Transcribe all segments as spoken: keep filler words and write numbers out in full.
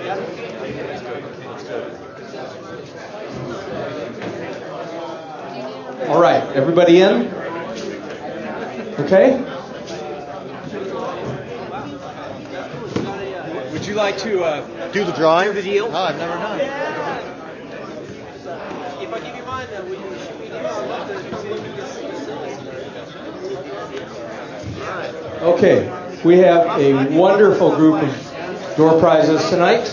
All right, everybody in? Okay. Would you like to uh, do the drawing? Do the deal? Oh, I've never done it. Yeah. If I give you mine, uh, will you shoot me an email? I'd love to come look at this facility. Okay, we have a wonderful group of door prizes tonight,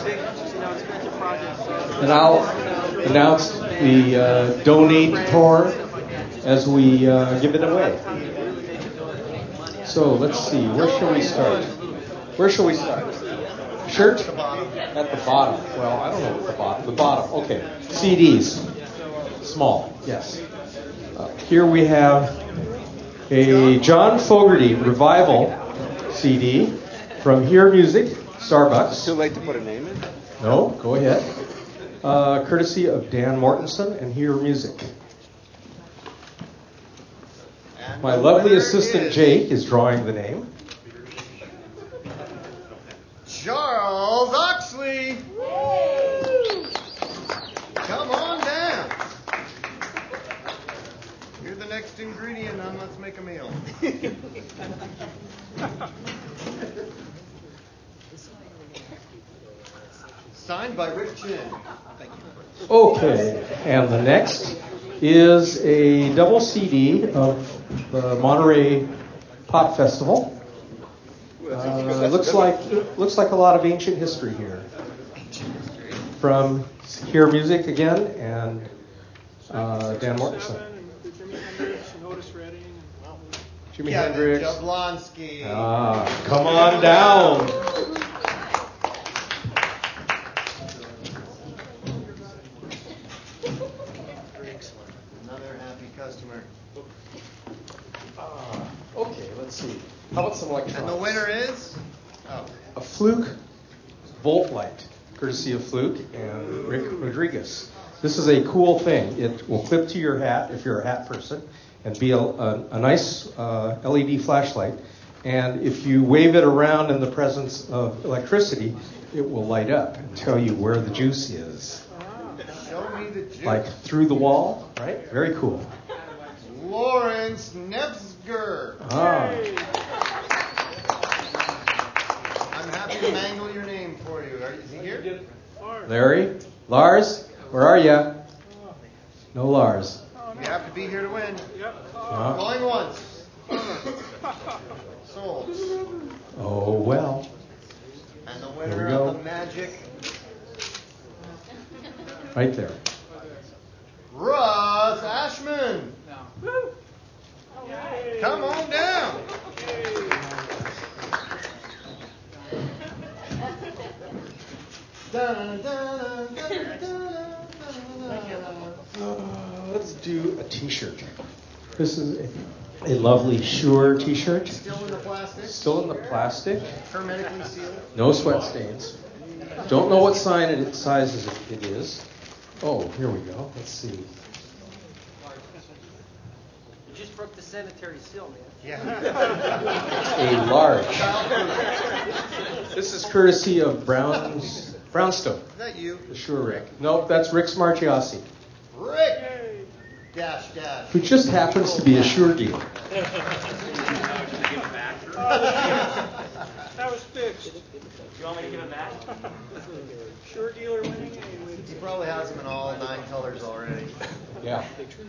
and I'll announce the uh, donate tour as we uh, give it away. So let's see, where shall we start? Where shall we start? Shirt? At the bottom. Well, I don't know what the bottom. The bottom. Okay. C Ds. Small. Yes. Uh, here we have a John Fogerty Revival C D from Hear Music, Starbucks. Too late to put a name in? No, go ahead. Uh, courtesy of Dan Mortensen and Hear Music. My lovely assistant Jake is drawing the name. Charles Oxley. Come on down. You're the next ingredient on Let's Make a Meal. Signed by Rick Chin. Okay, and the next is a double C D of the Monterey Pop Festival. Uh, looks like looks like a lot of ancient history here. From Hear Music again and uh, Dan Mortensen. Jimi Kevin Hendrix. Jablonski. Ah, come on down. Another happy customer. Uh, okay, let's see. How about some electronics? And the winner is? Oh. A Fluke Volt Light, courtesy of Fluke and Rick Rodriguez. This is a cool thing. It will clip to your hat if you're a hat person and be a, a, a nice uh, L E D flashlight. And if you wave it around in the presence of electricity, it will light up and tell you where the juice is. Show me the juice. Like through the wall, right? Very cool. Lawrence Nevsger. Ah. I'm happy to mangle your name for you. Are, is he here? Larry? Lars? Where are you? No Lars. You have to be here to win. Uh, Going once. Sold. oh, well. And the Here we winner go. of the magic, Right there. Russ Ashman. Come on down. Uh, let's do a t-shirt. This is a, a lovely Shure t-shirt. Still in the plastic. Still in the plastic. Hermetically sealed. No sweat stains. Don't know what sign it, size it is. Oh, here we go. Let's see. You just broke the sanitary seal, man. Yeah. A large. This is courtesy of Brown's, Brownstone. Is that you? The Shure Rick. Nope, that's Rick Smartiassi, Rick. Dash dash. who just happens to be a Shure dealer. That was fixed. You want me to give it back? Sure dealer winning. He probably has them in all nine colors already. Yeah.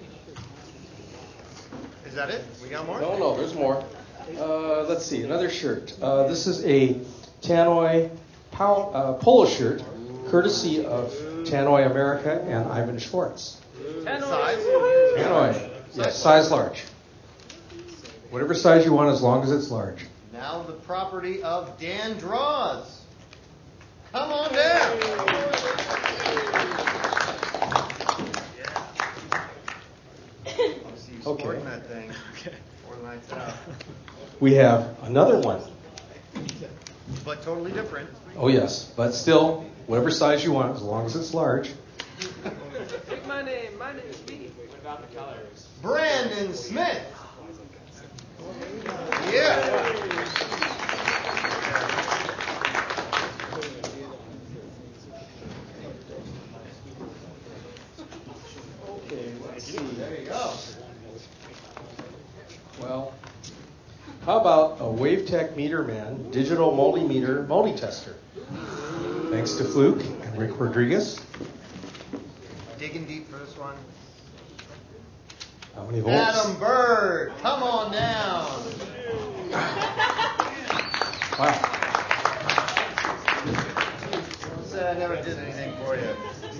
Is that it? We got more? No, no, there's more. Uh, let's see, another shirt. Uh, this is a Tannoy pow- uh, polo shirt, courtesy of Tannoy America and Ivan Schwartz. Size? Tannoy, yes, size large. Whatever size you want, as long as it's large. Now the property of Dan Draws. Come on down. Obviously you Okay. sporting that thing. Four lights out. We have another one. But totally different. Oh, yes, but still, whatever size you want, as long as it's large. Take my name. My name is Speedy. What about the colors? Brandon Smith. Yeah. How about a WaveTech MeterMan digital multimeter multi-tester? Thanks to Fluke and Rick Rodriguez. Digging deep for this one. How many volts? Adam Bird, come on down. Wow. Said I never did anything for you.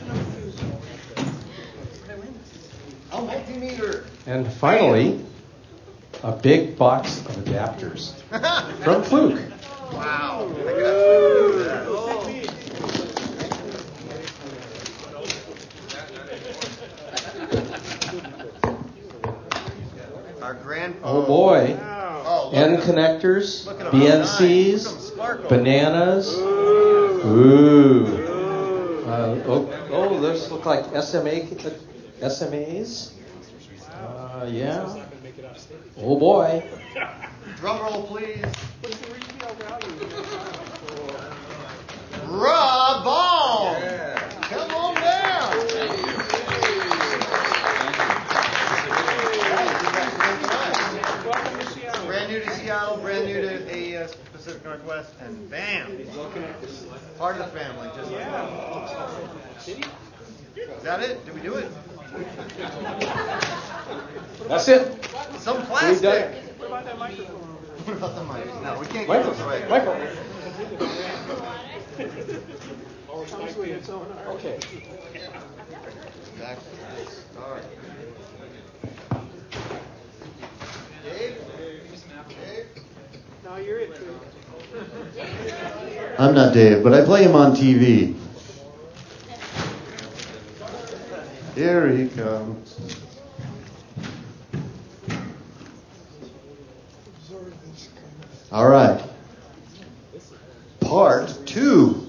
A multimeter. And finally, a big box of adapters from Fluke. Wow. I could absolutely do that. Our grand. Oh boy. Oh, look End at 'em. connectors, Look at 'em B N shine. Look Cs, at 'em sparkle. bananas. Ooh. Uh, oh, oh, those look like S M A, S M As. Uh, yeah. Oh boy. Drum roll, please. What's the retail value? Rob Baum. Come on down. Welcome to Seattle. Brand new to Seattle, brand new to A E S Pacific Northwest, and bam, part of the family. Just like that. Is that it? Did we do it? That's it. Some We've plastic. done it. What about that microphone? What about the mic? No, we can't give those away. Michael. Comes with its own art. Okay. Back to this. All right. Dave? Dave? No, you're it too. I'm not Dave, but I play him on T V. Here he comes. All right. Part two.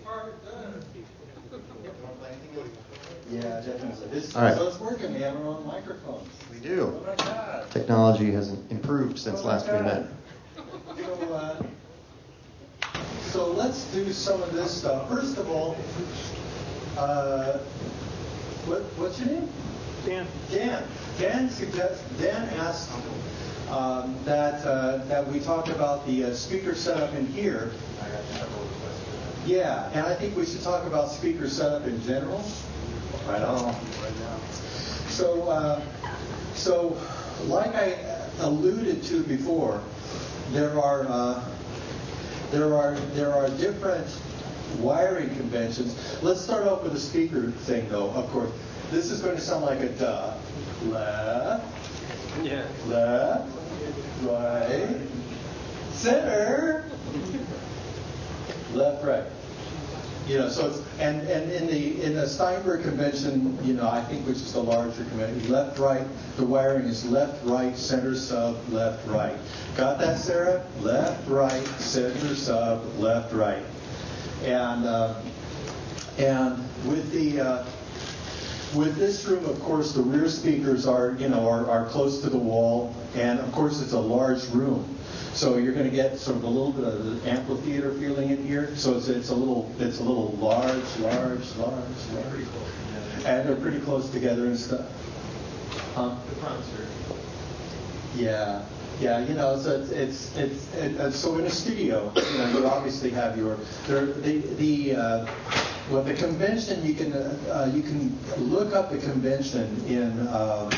Yeah, definitely. This, All right. So it's working. We have our own microphones. We do. Oh my God. Technology has improved since Oh my last we God. met. So, uh, so let's do some of this stuff. First of all, uh, what, what's your name? Dan. Dan. Dan suggests. Dan asked um, that uh, that we talk about the uh, speaker setup in here. Yeah, and I think we should talk about speaker setup in general. Right on. So, uh, so like I alluded to before, there are uh, there are there are different wiring conventions. Let's start off with the speaker thing, though. Of course, this is going to sound like a duh. Left, Yeah. left, right, center, left, right. You know, so it's, and, and in the in the Steinberg convention, you know, I think which is the larger convention, left, right, the wiring is left, right, center, sub, left, right. Got that, Sarah? Left, right, center, sub, left, right. And uh, and with the uh, with this room, of course, the rear speakers are you know are, are close to the wall, and of course it's a large room. So you're going to get sort of a little bit of the amphitheater feeling in here. So it's, it's a little it's a little large, large, large, large, and they're pretty close together and stuff. Huh? The concert. Yeah, yeah. You know, so it's it's, it's it, uh, so in a studio, you know, you obviously have your there, the the uh, well the convention you can uh, uh, you can look up the convention in um,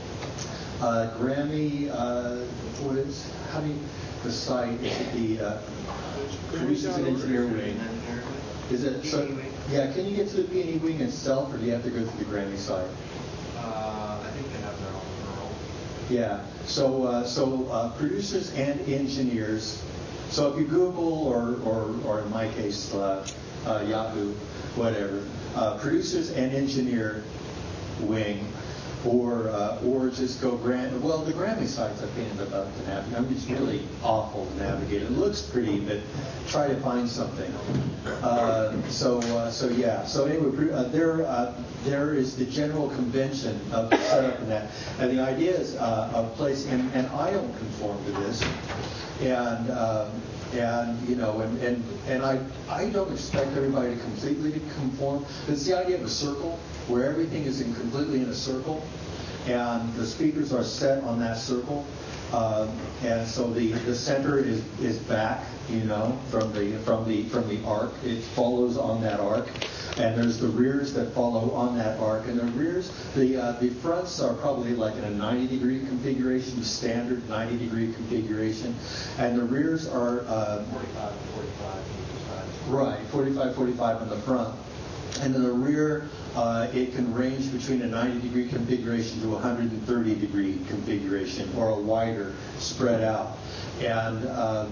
uh, Grammy. Uh, what is how do you the site is it the uh, Producers and Engineer Wing? Is it so? Yeah. Can you get to the P and E Wing itself, or do you have to go through the Grammy site? Uh, I think they have their own girl. Yeah. So uh, so uh, producers and engineers. So if you Google or or, or in my case uh, uh, Yahoo, whatever, uh, producers and engineer wing. Or uh, or just go Gram. Well, the Grammy site's a pain in the butt to navigate. I mean, it's really awful to navigate. It looks pretty, but try to find something. Uh, so uh, so yeah. So anyway, uh, there uh, there is the general convention of the setup and that, and the idea is uh, of place. And, and I don't conform to this, and. Um, And you know, and, and, and I I don't expect everybody to completely conform. It's the idea of a circle where everything is in completely in a circle, and the speakers are set on that circle. Um, and so the, the center is, is back, you know, from the from the from the arc. It follows on that arc, and there's the rears that follow on that arc. And the rears, the uh, the fronts are probably like in a ninety degree configuration, standard ninety degree configuration, and the rears are uh, forty-five, forty-five, right, forty-five, forty-five on the front. And in the rear, uh, it can range between a ninety degree configuration to a one hundred thirty degree configuration, or a wider spread out. And um,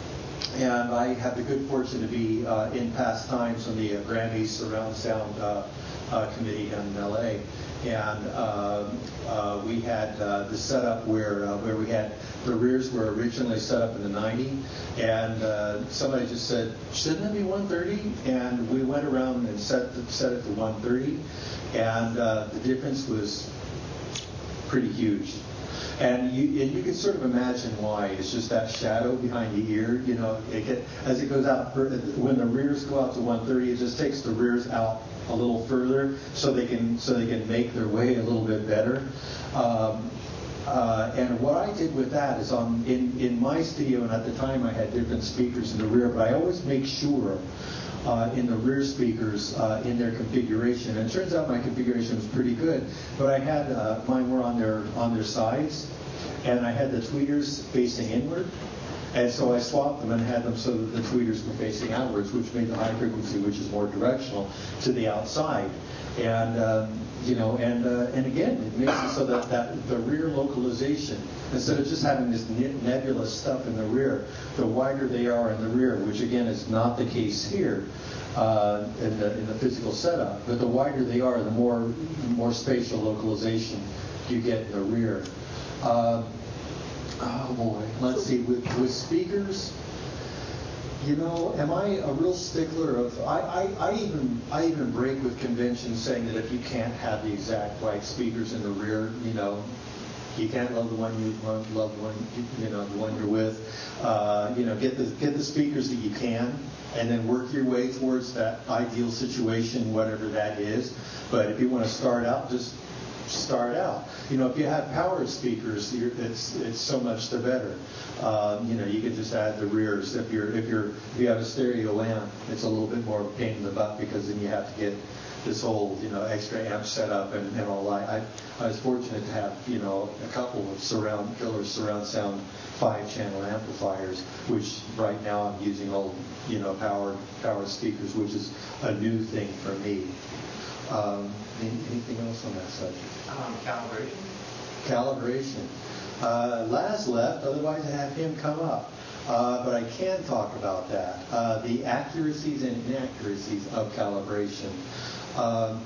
and I had the good fortune to be uh, in past times on the uh, Grammy Surround Sound uh, uh, Committee in L A. And uh, uh, we had uh, the setup where uh, where we had the rears were originally set up in the ninety, and uh, somebody just said, shouldn't it be one thirty? And we went around and set the, set it to one thirty, and uh, the difference was pretty huge. And you and you can sort of imagine why. It's just that shadow behind the ear, you know. It get, as it goes out, when the rears go out to one thirty, it just takes the rears out a little further, so they can so they can make their way a little bit better. Um, uh, and what I did with that is on in in my studio, and at the time I had different speakers in the rear, but I always make sure. Uh, in the rear speakers uh, in their configuration, and it turns out my configuration was pretty good. But I had uh, mine were on their on their sides, and I had the tweeters facing inward, and so I swapped them and had them so that the tweeters were facing outwards, which made the high frequency, which is more directional, to the outside. And um, you know, and uh, and again, it makes it so that, that the rear localization, instead of just having this nebulous stuff in the rear, the wider they are in the rear, which again is not the case here uh, in the in the physical setup, but the wider they are, the more more spatial localization you get in the rear. Uh, oh boy, let's see, with with speakers. You know, am I a real stickler of? I, I, I even I even break with convention saying that if you can't have the exact right speakers in the rear, you know, you can't love the one you love, love the one you know the one you're with. Uh, you know, get the get the speakers that you can, and then work your way towards that ideal situation, whatever that is. But if you want to start out, just start out. You know, if you have power speakers, you're, it's it's so much the better. Um, you know, you can just add the rears. If you're if you're if you have a stereo amp, it's a little bit more of a pain in the butt because then you have to get this whole you know extra amp set up and, and all that. I I was fortunate to have you know a couple of surround killer surround sound five channel amplifiers, which right now I'm using all you know power power speakers, which is a new thing for me. Um, any, anything else on that subject? Um, calibration. Calibration. Uh, Laz left, otherwise I have him come up. Uh, but I can talk about that. Uh, the accuracies and inaccuracies of calibration. Um,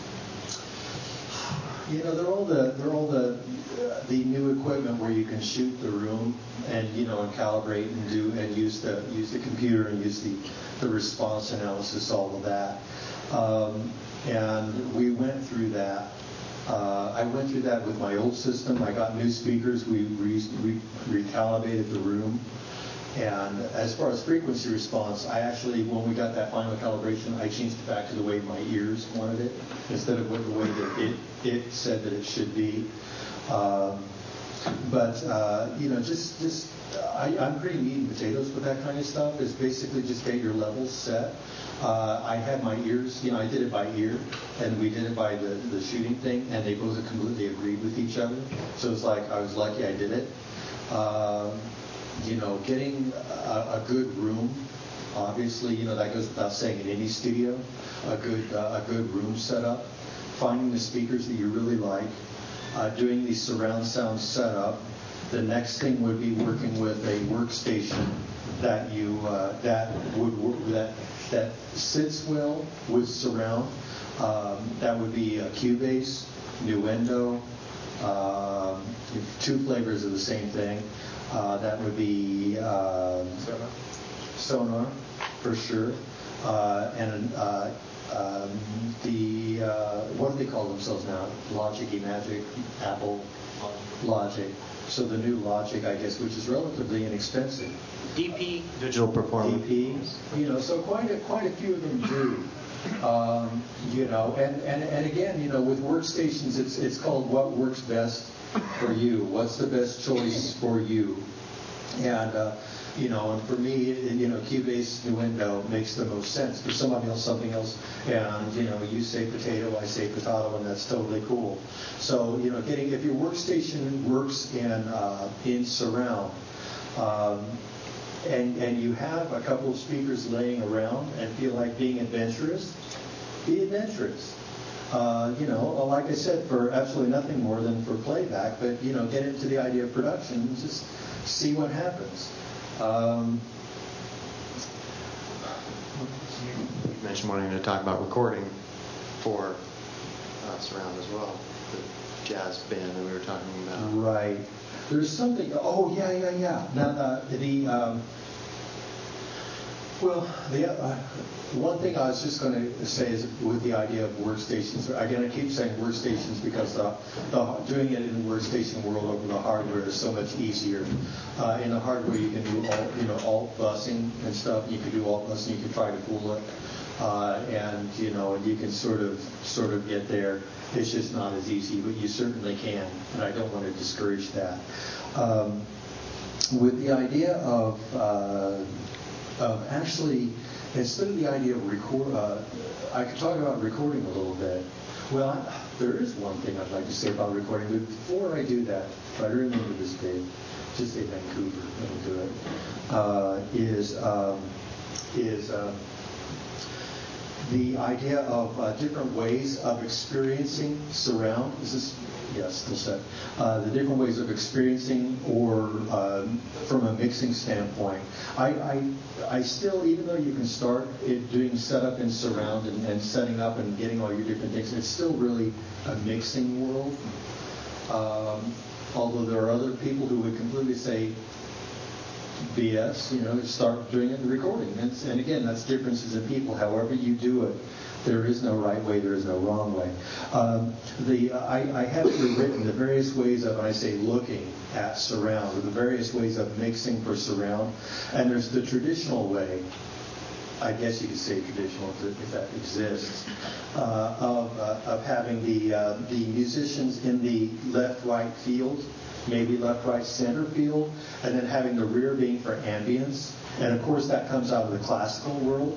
you know, they're all the they're all the uh, the new equipment where you can shoot the room and you know and calibrate and do and use the use the computer and use the the response analysis, all of that. Um, and we went through that. Uh, I went through that with my old system. I got new speakers. We re- re- recalibrated the room. And as far as frequency response, I actually, when we got that final calibration, I changed it back to the way my ears wanted it, instead of what the way that it, it said that it should be. Um, but, uh, you know, just, just I, I'm pretty meat and potatoes with that kind of stuff. It's basically just get your levels set. Uh, I had my ears, you know, I did it by ear, and we did it by the, the shooting thing, and they both completely agreed with each other. So it's like I was lucky I did it. Um, you know, getting a, a good room, obviously, you know, that goes without saying in any studio, a good uh, a good room setup, finding the speakers that you really like, uh, doing the surround sound setup. The next thing would be working with a workstation that you uh, that would work that that sits well with surround. Um, that would be a Cubase, Nuendo, um, two flavors of the same thing. Uh, that would be uh, Sonar. Sonar, for sure, uh, and uh, um, the uh, what do they call themselves now? Logic, Magic, Apple, Logic. So the new Logic, I guess, which is relatively inexpensive. D P. Digital performance. D P, you know, so quite a quite a few of them do. Um, you know, and, and, and again, you know, with workstations, it's it's called what works best for you. What's the best choice for you? And uh, you know, and for me, you know, Cubase Nuendo makes the most sense. For somebody else, something else, and you know, you say potato, I say potato, and that's totally cool. So you know, getting if your workstation works in uh, in surround. Um, And, and you have a couple of speakers laying around and feel like being adventurous, be adventurous. Uh, you know, like I said, for absolutely nothing more than for playback, but, you know, get into the idea of production and just see what happens. Um, You mentioned wanting to talk about recording for uh, surround as well, the jazz band that we were talking about. right. There's something, oh, yeah, yeah, yeah. Now, uh, the, um, well, the uh, one thing I was just going to say is with the idea of workstations, again, I keep saying workstations because the, the, doing it in the workstation world over the hardware is so much easier. Uh, in the hardware, you can do alt, you know, alt busing and stuff. You can do alt busing, you can try to fool it. Uh, and, you know, and you can sort of, sort of get there. It's just not as easy, but you certainly can, and I don't want to discourage that. Um, with the idea of, uh, of actually, instead of the idea of record, uh, I could talk about recording a little bit. Well, I, there is one thing I'd like to say about recording, but before I do that, try to remember this date, just say Vancouver, let me do it, uh, is, um, is, um, the idea of uh, different ways of experiencing surround. Is this, yes, still set. Uh, the different ways of experiencing or um, from a mixing standpoint. I, I, I still, even though you can start it doing setup in surround and, and setting up and getting all your different things, it's still really a mixing world. Um, although there are other people who would completely say, B S, you know, start doing it in recording. And, and again, that's differences in people. However you do it, there is no right way, there is no wrong way. Um, the uh, I, I have here written the various ways of, when I say looking at surround, or the various ways of mixing for surround. And there's the traditional way, I guess you could say traditional if that exists, uh, of, uh, of having the, uh, the musicians in the left-right field, maybe left, right, center field, and then having the rear being for ambience. And of course that comes out of the classical world.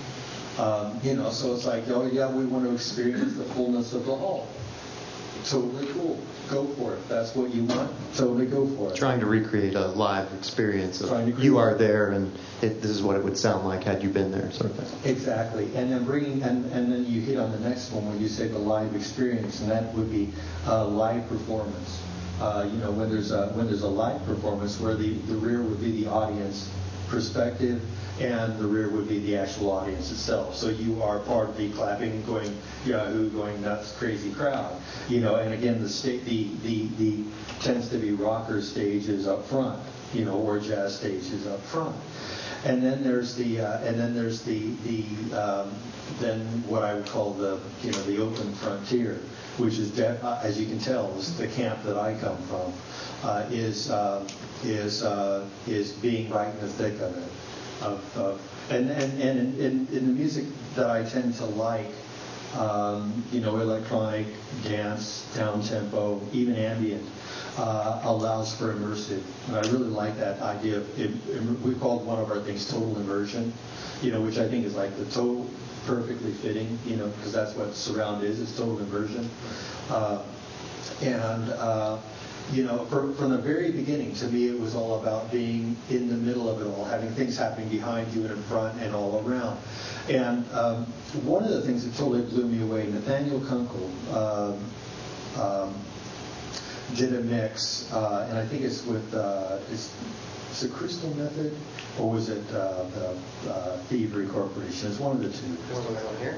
Um, you know, so it's like, oh yeah, we want to experience the fullness of the whole. Totally cool. Go for it. That's what you want. Totally go for it. Trying to recreate a live experience of Trying to you create- are there and it, this is what it would sound like had you been there, sort of thing. Exactly. And then bringing, and, and then you hit on the next one when you say the live experience, and that would be uh, live performance. Uh, you know, when there's a when there's a live performance where the, the rear would be the audience perspective and the rear would be the actual audience itself. So you are part of the clapping, going yahoo, going nuts, crazy crowd. You know, and again, the state the the the tends to be rocker stages up front, you know, or jazz stages up front. And then there's the uh, and then there's the the um, then what I would call the you know the open frontier, which is de- uh, as you can tell is the camp that I come from, uh, is uh, is uh, is being right in the thick of it, of, of and and and in, in, in the music that I tend to like, um, you know, electronic, dance, down tempo, even ambient. Uh, allows for immersive. And I really like that idea of, it, it, we called one of our things total immersion, you know, which I think is like the total, perfectly fitting, you know, because that's what surround is, is total immersion. Uh, and, uh, you know, for, from the very beginning, to me, it was all about being in the middle of it all, having things happening behind you and in front and all around. And um, one of the things that totally blew me away, Nathaniel Kunkel, um, um, did a mix, uh, and I think it's with, uh, is, is it Crystal Method, or was it uh, the uh, Thievery Corporation? It's one of the two. Wasn't that on here?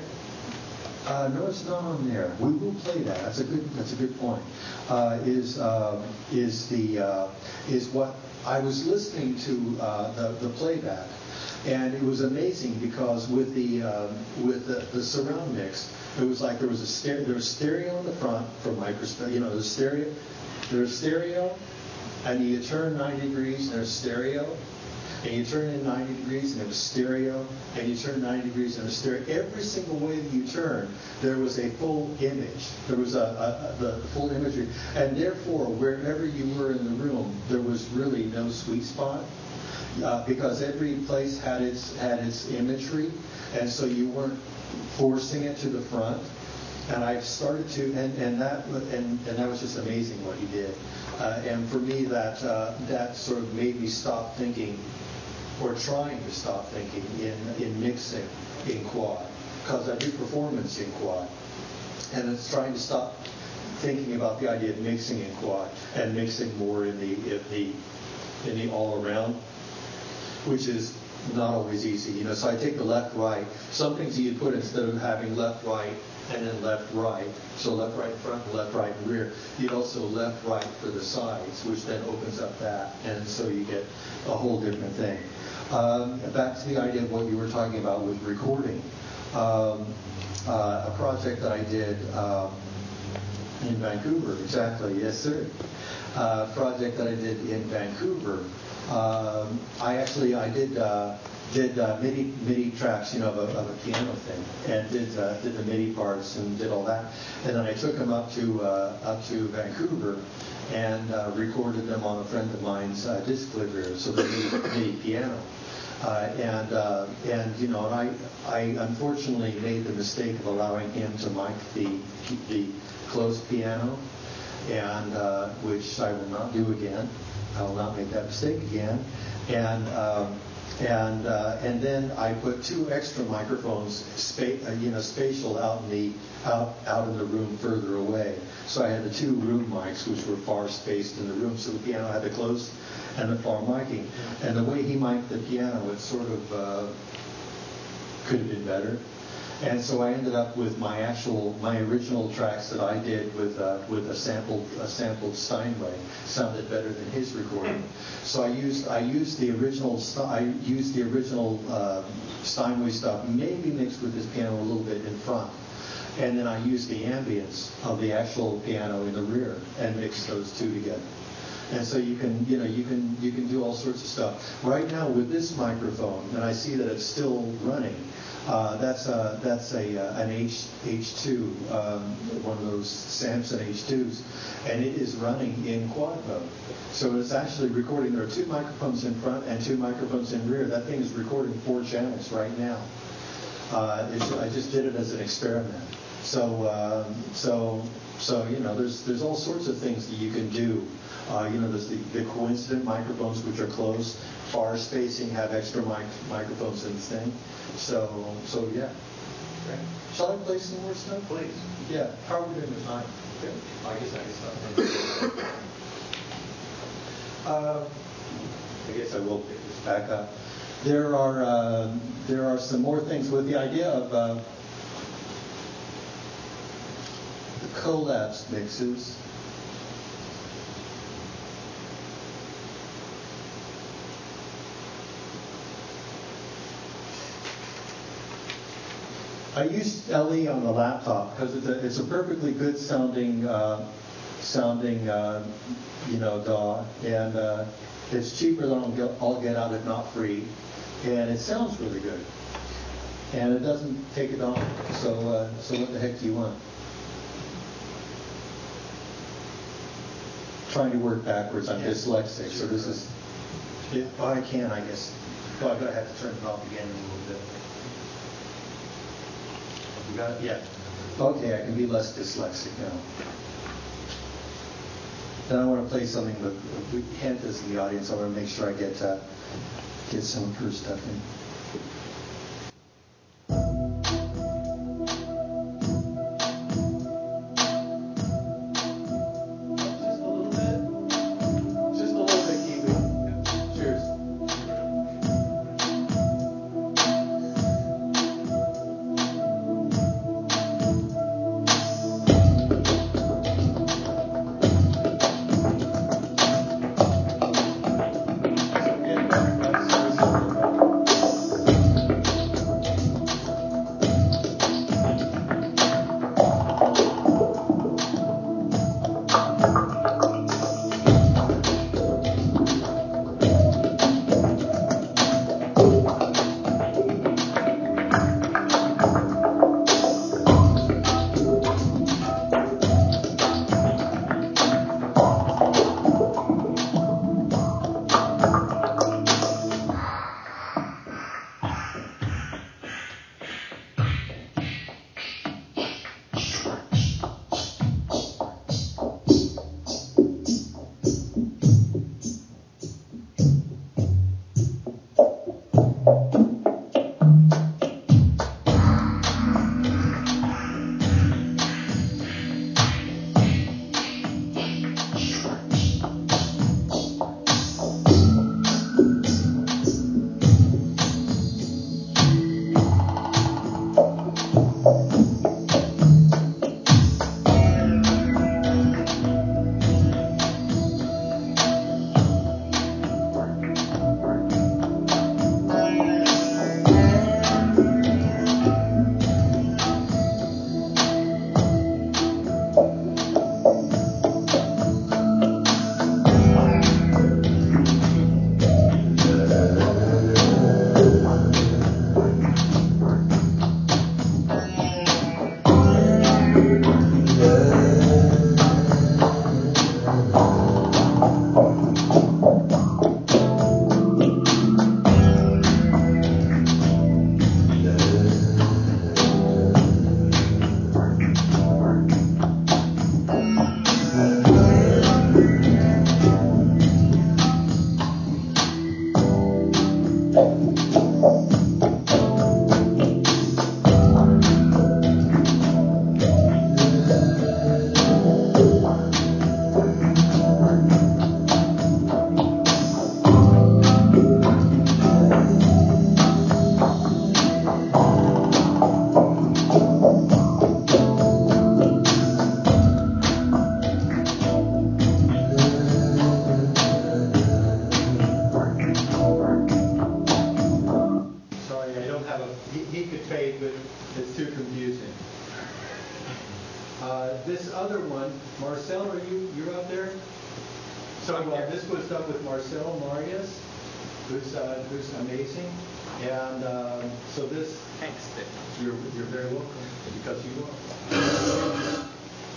Uh, no, it's not on there. We will play that. That's a good. That's a good point. Uh, is uh, is the uh, is what I was listening to uh, the the playback, and it was amazing because with the um, with the, the surround mix, it was like there was a stereo. There was stereo in the front from my perspective. You know, there's stereo. There's stereo, and you turn ninety degrees. And there's stereo. and you turn it ninety degrees and it was stereo, and you turn ninety degrees and it was stereo. Every single way that you turned, there was a full image. There was a, a, a the full imagery, and therefore, wherever you were in the room, there was really no sweet spot. Uh, because every place had its had its imagery, and so you weren't forcing it to the front. And I started to, and, and that and, and that was just amazing what he did. Uh, and for me, that uh, that sort of made me stop thinking, or trying to stop thinking in in mixing in quad, because I do performance in quad, and it's trying to stop thinking about the idea of mixing in quad and mixing more in the in the in the all around, which is not always easy. You know, so I take the left, right. Some things you put instead of having left, right, and then left, right. So left, right in front, left, right in rear. You'd also left, right for the sides, which then opens up that. And so you get a whole different thing. Um, back to the idea of what you were talking about with recording. Um, uh, a project that I did um, in Vancouver, exactly, yes, sir. Uh, project that I did in Vancouver. Um, I actually I did uh, did uh, MIDI MIDI tracks, you know, of a, of a piano thing, and did uh, did the MIDI parts and did all that, and then I took them up to uh, up to Vancouver and uh, recorded them on a friend of mine's uh, disc player, so the MIDI, MIDI piano. Uh, and uh, and you know, and I I unfortunately made the mistake of allowing him to mic the the closed piano, and uh, which I will not do again. I will not make that mistake again. And um, and uh, and then I put two extra microphones, spa- uh, you know, spatial out in the out out in the room further away. So I had the two room mics, which were far spaced in the room. So the piano had the close and the far miking. And the way he mic'd the piano, it sort of uh, could have been better. And so I ended up with my actual, my original tracks that I did with uh, with a sampled a sampled Steinway sounded better than his recording. So I used I used the original I used the original uh, Steinway stuff, maybe mixed with his piano a little bit in front, and then I used the ambience of the actual piano in the rear and mixed those two together. And so you can, you know, you can you can do all sorts of stuff. Right now with this microphone, and I see that it's still running. Uh, that's a that's a uh, an H H2, um, one of those Samson H twos, and it is running in quad mode. So it's actually recording. There are two microphones in front and two microphones in rear. That thing is recording four channels right now. Uh, it's, I just did it as an experiment. So um, so so you know, there's there's all sorts of things that you can do. Uh, you know, there's the, the coincident microphones, which are closed, far spacing, have extra mic, microphones in the thing. So, so yeah. Okay. Shall I play some more stuff? Please. Yeah. How are we doing with time? Okay. I guess I can stop. uh, I guess I will pick this back up. There are uh, there are some more things with the idea of uh, the collapse mixes. I use L E on the laptop because it's a, it's a perfectly good sounding uh, sounding uh, you know D A W, and uh, it's cheaper than I'll get, I'll get out of not free, and it sounds really good, and it doesn't take it on. So uh, so what the heck do you want? Trying to work backwards. I'm dyslexic, so this is. It, oh, I can, I guess. Oh, I'm gonna have to turn it off again in a little bit. You got it? Yeah. Okay, I can be less dyslexic now. Then I want to play something with Hent is in the audience. I want to make sure I get uh, get some of her stuff in. Just a little bit. Just a little bit, Kiwi. Cheers. he, he could fade, but it's too confusing. Uh, this other one, Marcel, are you you're up there? So uh, this was done with Marcel Marius, who's uh, who's amazing, and um, so this. Thanks. You're you're very welcome because you are.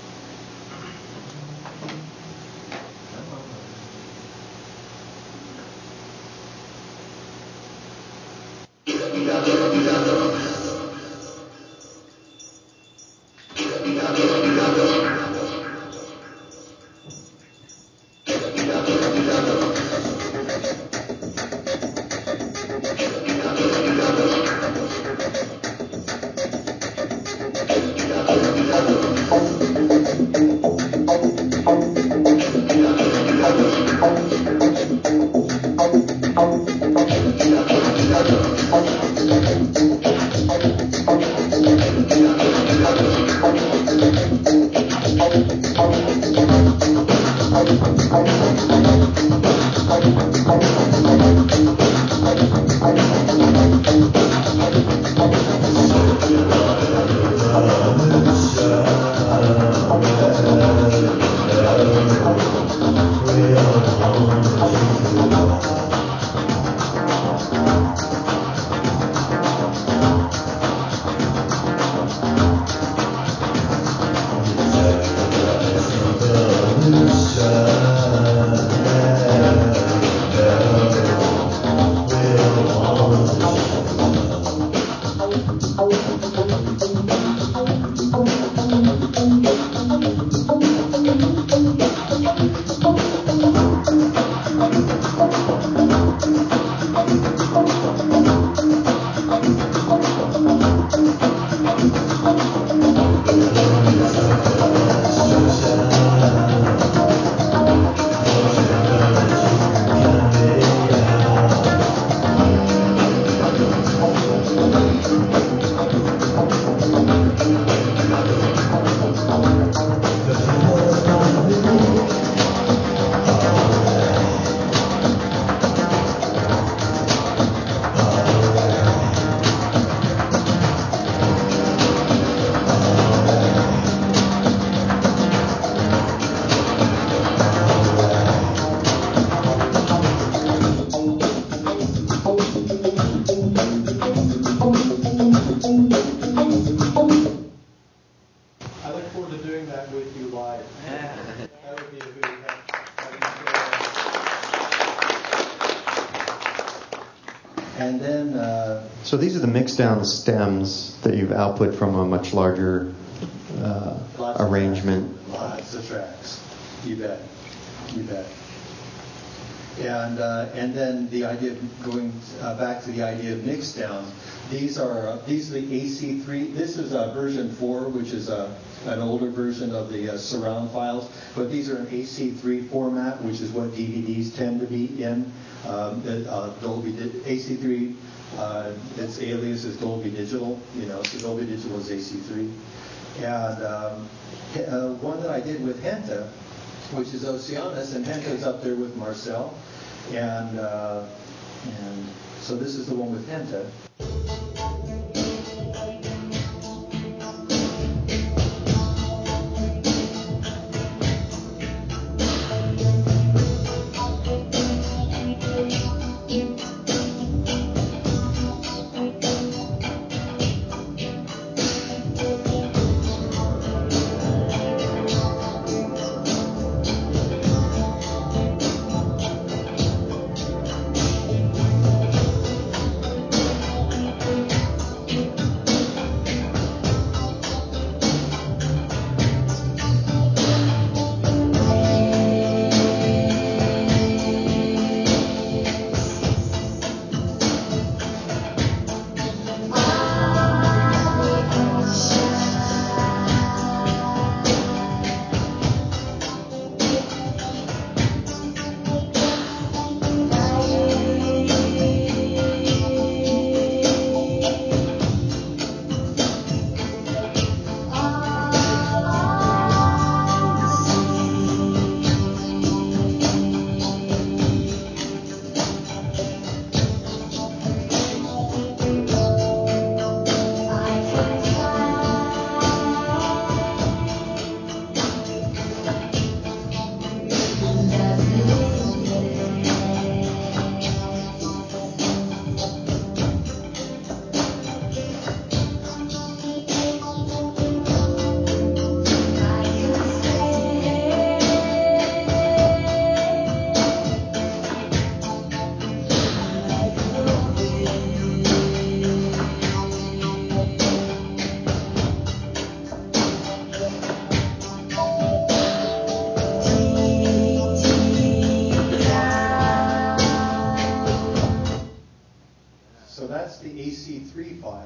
And then, uh, So these are the mixed down stems that you've output from a much larger uh, lots of arrangement. tracks. Lots of tracks. You bet. You bet. And uh, and then the idea of going uh, back to the idea of mix downs. These are uh, these are the A C three. This is uh, version four, which is a an older version of the uh, surround files. But these are an A C three format, which is what D V Ds tend to be in. Um, uh, Dolby A C three. Uh, its alias is Dolby Digital. You know, so Dolby Digital is A C three. And um, uh, one that I did with Henta, which is Oceanus, and Henta's up there with Marcel. And uh, and so this is the one with Henta.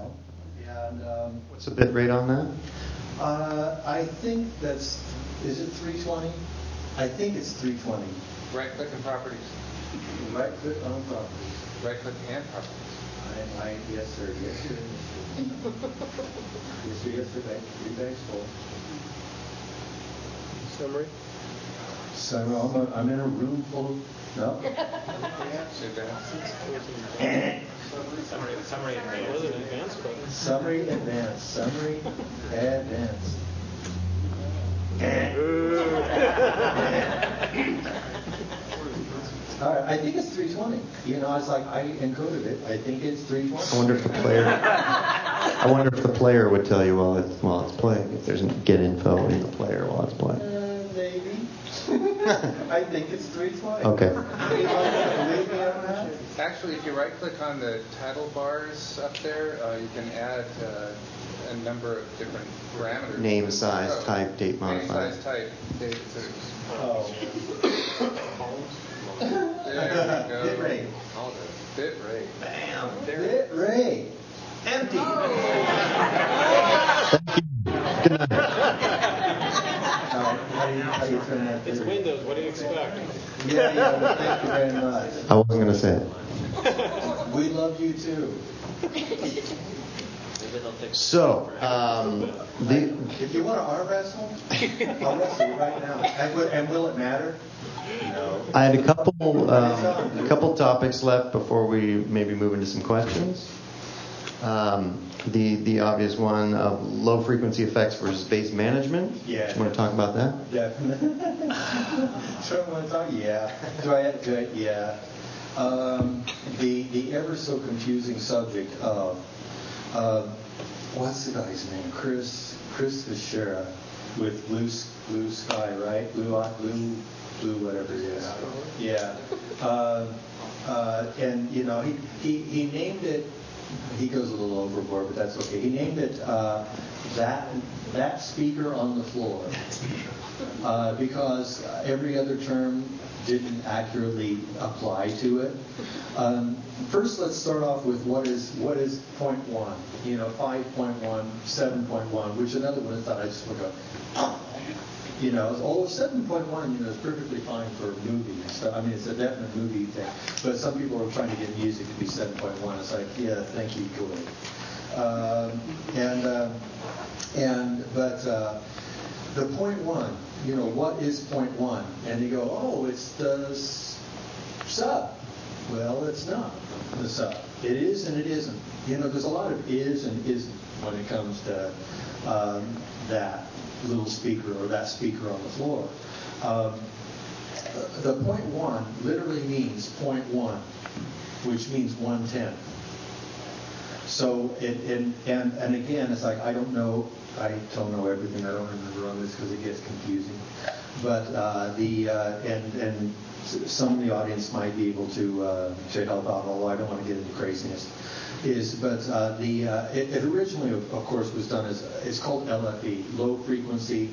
now, and um, What's the bit rate on that? uh, I think that's, is it three twenty? I think it's three twenty. Right click on properties. Right click on properties. Right click and properties. I, I, yes, sir, yes, sir. Yes, sir, yes, sir, bank, three banks full. Summary. So I'm, a, I'm in a room full of, no? Summary. Summary. It was an advanced book. Summary advance, summary advance. All right, I think it's three twenty. You know, it's like I encoded it. I think it's three twenty. I wonder if the player. I wonder if the player would tell you while it's while it's playing. If there's get info in the player while it's playing. Uh, maybe. I think it's three twenty. Okay. Believe me on that? Actually, if you right click on the title bars up there, uh, you can add uh, a number of different parameters. Name, size, Oh. type, date Name, modifier. size, type, date. So Oh. there we go. Bit rate. All the bit rate. Bam. Bit rate. Empty. Good night. Now, how do you, how do you turn that? It's through? Windows. What do you expect? Yeah, yeah. Well, thank you very much. I wasn't going to say it. We love you too. So, um, the If you want to arm wrestle, I'll wrestle you right now. And will, and will it matter? No. I had a couple um, a couple topics left before we maybe move into some questions. Um, the the obvious one of low frequency effects versus bass management. Yeah. Do you want to talk about that? Definitely. Sure, want to talk? Yeah. Do I have to? Yeah. Um, the the ever so confusing subject of uh, what's the guy's name? Chris Chris Fischera with Blue Blue Sky, right? Blue Blue Blue whatever it is. Yeah. Uh, uh, and you know he, he he named it. He goes a little overboard, but that's okay. He named it uh, that that speaker on the floor uh, because every other term didn't accurately apply to it. Um, first, let's start off with what is what is point one. You know, five point one, seven point one, which another one I thought I just would go. You know, although seven point one, you know, is perfectly fine for movies. So, I mean, it's a definite movie thing. But some people are trying to get music to be seven point one. It's like, yeah, thank you, go ahead. Um, and um, and but uh, the point one, you know, what is point one? And you go, oh, it's the s- sub. Well, it's not the sub. It is and it isn't. You know, there's a lot of is and isn't when it comes to um, that little speaker or that speaker on the floor. Um, the point one literally means point one, which means one tenth. So it and and and again, it's like I don't know, I don't know everything. I don't remember on this because it gets confusing. But uh, the uh, and and some of the audience might be able to uh, to help out. Although I don't want to get into craziness. Is but uh, the uh, it, it originally, of, of course, was done as it's called L F E, low frequency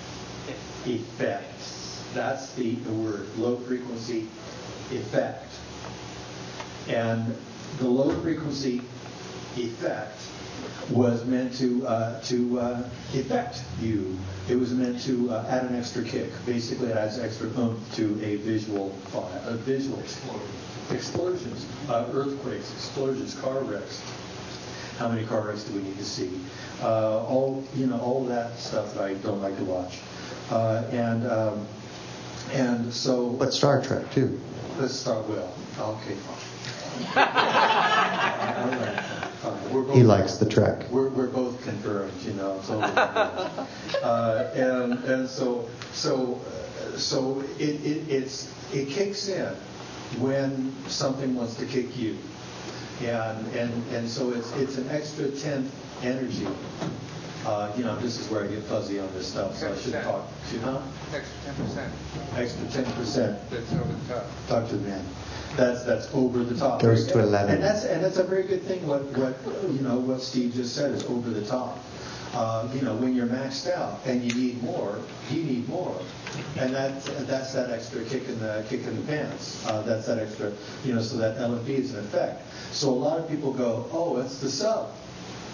effects. That's the, the word, low frequency effect. And the low frequency effect was meant to uh, to uh, affect you. It was meant to uh, add an extra kick. Basically, it adds extra oomph to a visual file, a visual explosion. Explosions, uh, earthquakes, explosions, car wrecks. How many car wrecks do we need to see? Uh, all you know, all that stuff that I don't like to watch. Uh, and um, and so. But Star Trek too. Let's start well. Okay, fine. All right, fine. We're both, He likes the Trek. We're we're both confirmed, you know. It's over. uh, and and so so uh, so it, it it's it kicks in when something wants to kick you, and and and so it's it's an extra tenth energy. Uh, you know, this is where I get fuzzy on this stuff, so I should talk to huh? Extra ten percent. Extra ten percent. That's over the top. Talk to the man. That's that's over the top. Goes to eleven. And that's and that's a very good thing. What what you know what Steve just said is over the top. Uh, you know, when you're maxed out and you need more, you need more, and that that's that extra kick in the kick in the pants. Uh, that's that extra, you know. So that L F E is an effect. So a lot of people go, oh, it's the sub.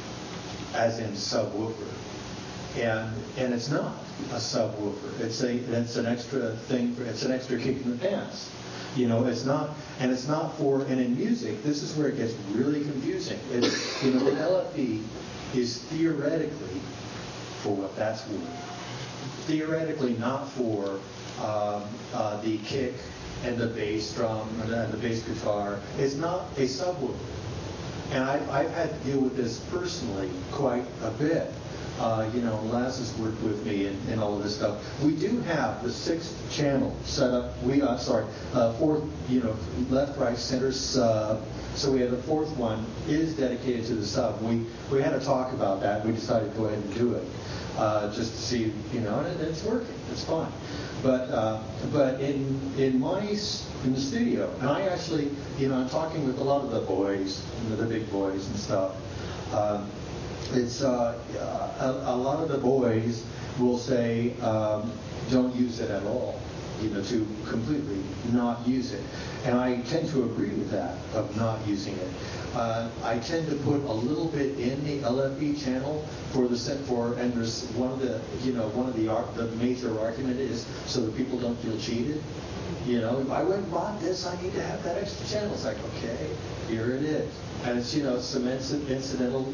as in subwoofer. And and it's not a subwoofer. It's a it's an extra thing. For, it's an extra kick in the pants. You know, it's not, and it's not for. And in music, this is where it gets really confusing. It's, you know, the L F E is theoretically for what that's worth. Theoretically, not for um, uh, the kick and the bass drum and the, and the bass guitar. It's not a subwoofer. And I've, I've had to deal with this personally quite a bit. Uh, you know, Laz has worked with me and, and all of this stuff. We do have the sixth channel set up. We, uh, sorry, uh, fourth, you know, left, right, center, sub. So we have the fourth one is dedicated to the sub. We we had a talk about that. We decided to go ahead and do it uh, just to see, you know, and it, it's working. It's fine. But uh, but in in my in the studio, and I actually, you know, I'm talking with a lot of the boys, you know, the big boys and stuff. Um, It's uh, a, a lot of the boys will say, um, don't use it at all, you know, to completely not use it. And I tend to agree with that, of not using it. Uh, I tend to put a little bit in the L F E channel for the set for, and there's one of the, you know, one of the the major argument is so that people don't feel cheated. You know, if I went and bought this, I need to have that extra channel. It's like, okay, here it is, and it's, you know, some incidental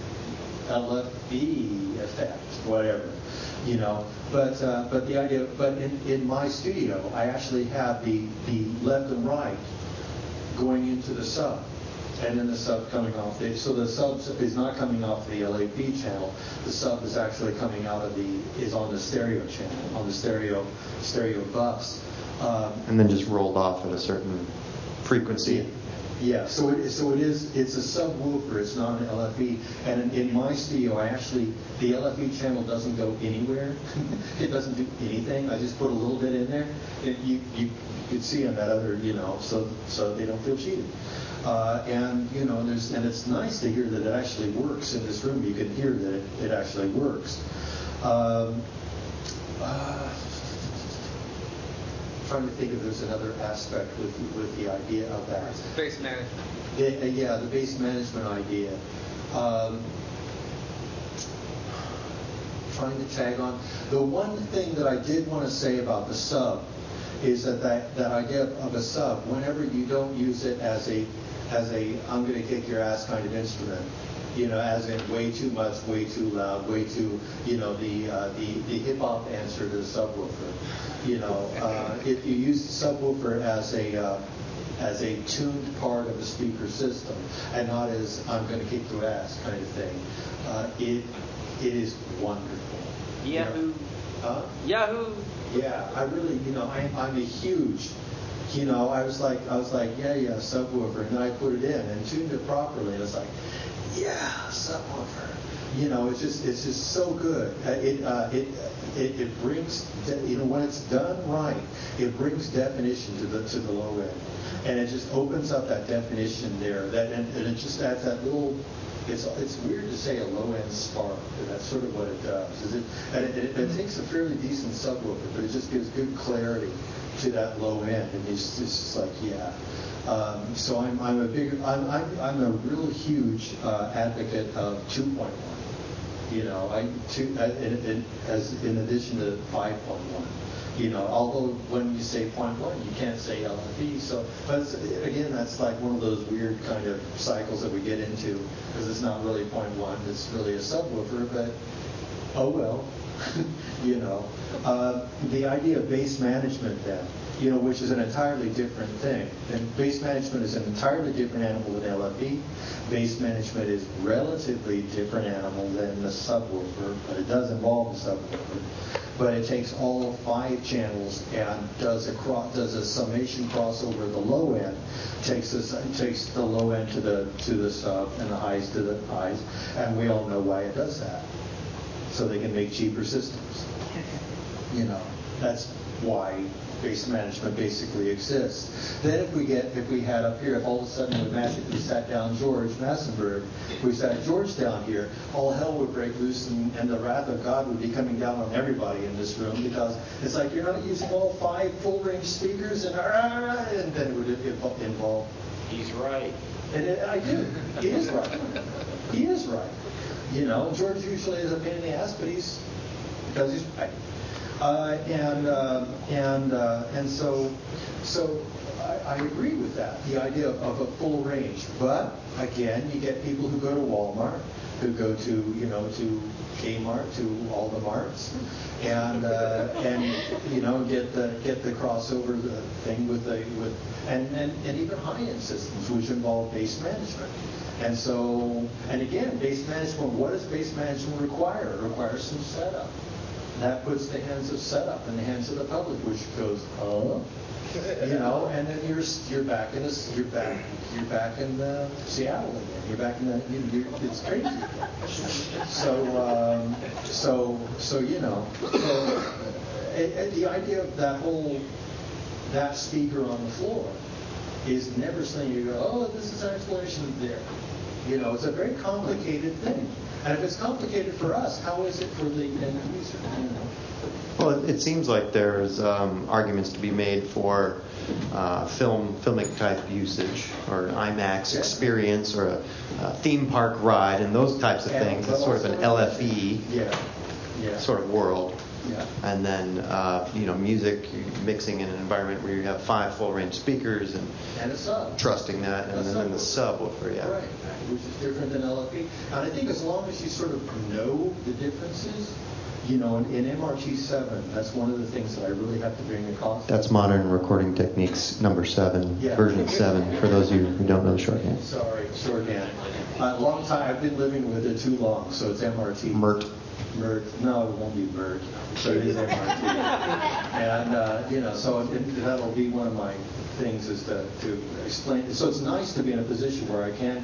L F B effect, whatever, you know. But uh, but the idea, but in, in my studio, I actually have the the left and right going into the sub, and then the sub coming off the. So the sub is not coming off the L A P channel. The sub is actually coming out of the is on the stereo channel, on the stereo stereo bus, um, and then just rolled off at a certain frequency. Yeah, so it, so it is. It's a subwoofer. It's not an L F E. And in, in my studio, I actually the L F E channel doesn't go anywhere. It doesn't do anything. I just put a little bit in there. It, you you could see on that other, you know, so so they don't feel cheated. Uh, and you know, there's and it's nice to hear that it actually works in this room. You can hear that it, it actually works. Um, uh, trying to think if there's another aspect with with the idea of that. Bass management. The, uh, yeah, the bass management idea. Um, trying to tag on. The one thing that I did want to say about the sub is that that, that idea of a sub, whenever you don't use it as a as a I'm going to kick your ass kind of instrument, you know, as in way too much, way too loud, way too, you know, the uh, the, the hip hop answer to the subwoofer. You know, uh, if you use the subwoofer as a uh, as a tuned part of the speaker system and not as I'm going to kick your ass kind of thing, uh, it it is wonderful. Yahoo. You know? Huh? Yahoo. Yeah, I really, you know, I, I'm a huge, you know, I was like, I was like, yeah, yeah, subwoofer, and then I put it in and tuned it properly, and it's like, yeah, subwoofer. You know, it's just, it's just so good. Uh, it, uh, it, it, it brings, de- you know, when it's done right, it brings definition to the to the low end, and it just opens up that definition there. That and, and it just adds that little. It's it's weird to say a low end spark, but that's sort of what it does. Is it? And it, it, it takes a fairly decent subwoofer, but it just gives good clarity to that low end, and it's, it's just like, yeah. Um, so I'm I'm a big I'm I'm, I'm a real huge uh, advocate of two point one. You know, I two uh, in, in, as in addition to five point one. You know, although when you say point one, you can't say L F E. So, but it's, again, that's like one of those weird kind of cycles that we get into, because it's not really point one; it's really a subwoofer. But oh well, you know. Uh, the idea of bass management, then, you know, which is an entirely different thing. And bass management is an entirely different animal than L F E. Bass management is relatively different animal than the subwoofer, but it does involve the subwoofer. But it takes all five channels and does a cro- does a summation crossover at the low end, takes this takes the low end to the to the sub and the highs to the highs, and we all know why it does that. So they can make cheaper systems. You know, that's why bass management basically exists. Then if we get, if we had up here, if all of a sudden we magically sat down George Massenburg, we sat George down here, all hell would break loose and, and the wrath of God would be coming down on everybody in this room, because it's like you're not using all five full range speakers, and, and then it would involve. He's right. And it, I do. He is right. He is right. You know, George usually is a pain in the ass, but he's because he's right. Uh, and uh, and uh, and so so I, I agree with that. The idea of, of a full range, but again, you get people who go to Walmart, who go to you know to Kmart, to all the marts, and uh, and you know get the get the crossover the thing with the with and, and, and even high-end systems which involve base management. And so and again, base management. What does base management require? It requires some setup. That puts the hands of setup in the hands of the public, which goes, oh, you know, and then you're you're back in this, you're back you're back in uh, Seattle again. You're back in the, you know, you're, it's crazy. So um, so so you know, so, it, it, the idea of that whole that speaker on the floor is never saying you go, oh, this is an explanation there. You know, it's a very complicated thing. And if it's complicated for us, how is it for the end user? Well, it seems like there's um, arguments to be made for uh, film, filmic type usage, or an IMAX Yeah. experience, or a, a theme park ride, and those types of And- things. but It's sort of also- an L F E Yeah, yeah. sort of world. Yeah. And then, uh, you know, music mixing in an environment where you have five full-range speakers and And a sub. trusting that, and A then in the subwoofer, yeah. Right, which is different than L F E. And I think as long as you sort of know the differences, you know, in, in M R T seven, that's one of the things that I really have to bring across. That's Modern Recording Techniques number seven, Yeah. version seven, for those of you who don't know the shorthand. Sorry, shorthand. A long time, I've been living with it too long, so it's M R T. M R T. Mert. No, it won't be Mert, but it is M R T. And, uh, you know, so it, that'll be one of my things is to, to explain. So it's nice to be in a position where I can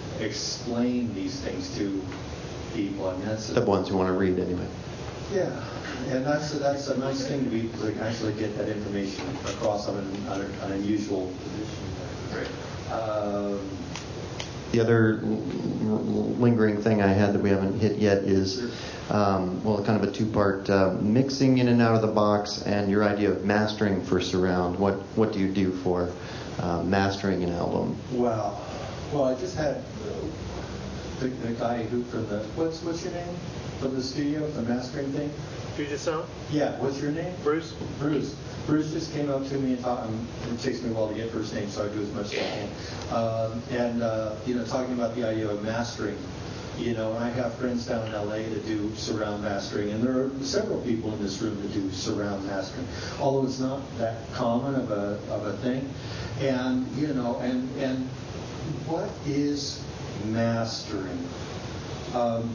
explain these things to people. I mean, that's The ones you want to read anyway. yeah, and that's that's a nice thing to be to actually get that information across on an, on an unusual position. Um, The other l- l- lingering thing I had that we haven't hit yet is, um, well, kind of a two-part uh, mixing in and out of the box, and your idea of mastering for surround. What what do you do for uh, mastering an album? Wow. Well, I just had the, the guy who from the what's what's your name from the studio, the mastering thing. Future Sound? Yeah, what's your name? Bruce? Bruce. Bruce just came up to me and talked. Um, it takes me a while to get first names, so I do as much as I can. Um, and uh, you know, talking about the idea of mastering. You know, I have friends down in L A that do surround mastering, and there are several people in this room that do surround mastering. Although it's not that common of a of a thing. And you know, and and what is mastering? Um,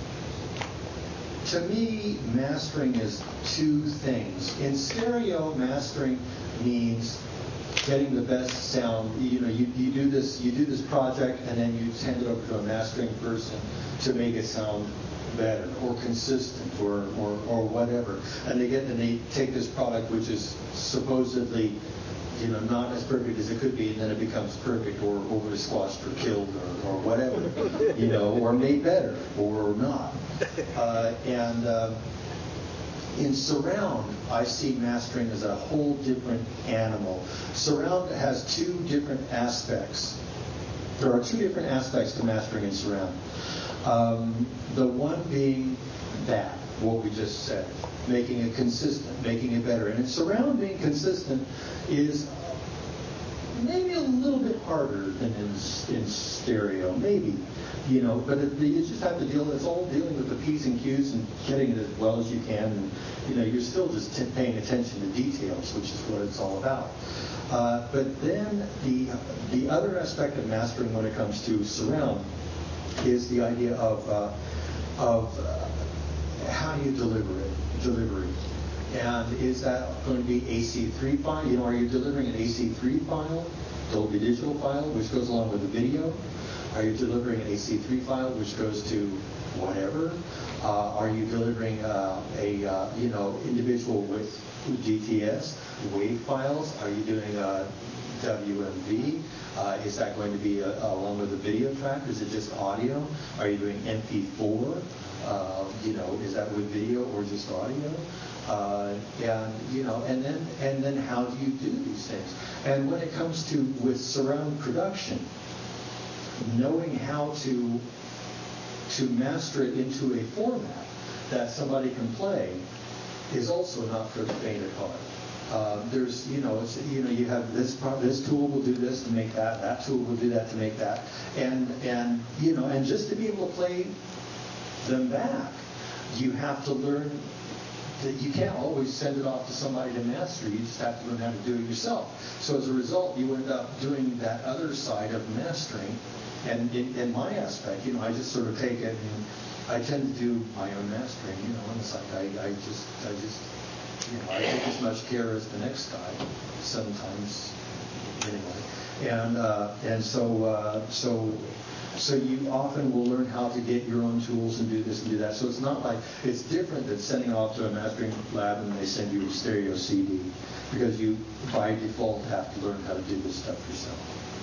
To me, mastering is two things. In stereo, mastering means getting the best sound. You know, you, you do this you do this project and then you hand it over to a mastering person to make it sound better or consistent or, or, or whatever. And they get and they take this product which is supposedly, you know, not as perfect as it could be, and then it becomes perfect or over squashed or killed or, or whatever, you know, or made better or not. Uh, and uh, in surround, I see mastering as a whole different animal. Surround has two different aspects. There are two different aspects to mastering in surround. Um, the one being that, what we just said, making it consistent, making it better. And in surround, being consistent is maybe a little bit harder than in, in stereo, maybe, you know, but it, you just have to deal, it's all dealing with the P's and Q's and getting it as well as you can, and, you know, you're still just t- paying attention to details, which is what it's all about. Uh, but then the, the other aspect of mastering when it comes to surround is the idea of, uh, of uh, how do you deliver it, delivery. And is that going to be A C three file? You know, are you delivering an A C three file, Dolby Digital file, which goes along with the video? Are you delivering an A C three file, which goes to whatever? Uh, are you delivering uh, a uh, you know individual with D T S WAV files? Are you doing a W M V? Uh, is that going to be a, along with the video track? Is it just audio? Are you doing M P four? Uh, you know, is that with video or just audio? Uh, and you know, and then and then how do you do these things? And when it comes to with surround production, knowing how to to master it into a format that somebody can play is also not for the faint of heart. Uh, there's, you know, it's, you know, you have this pro- this tool will do this to make that, that tool will do that to make that, and and you know, and just to be able to play them back, you have to learn that you can't always send it off to somebody to master. You just have to learn how to do it yourself. So as a result, you end up doing that other side of mastering. And in, in my aspect, you know, I just sort of take it and I tend to do my own mastering. You know, and it's like I, I just, I just, you know, I take as much care as the next guy. Sometimes, anyway. And uh, and so uh, so. So you often will learn how to get your own tools and do this and do that. So it's not like, it's different than sending off to a mastering lab and they send you a stereo C D, because you, by default, have to learn how to do this stuff yourself.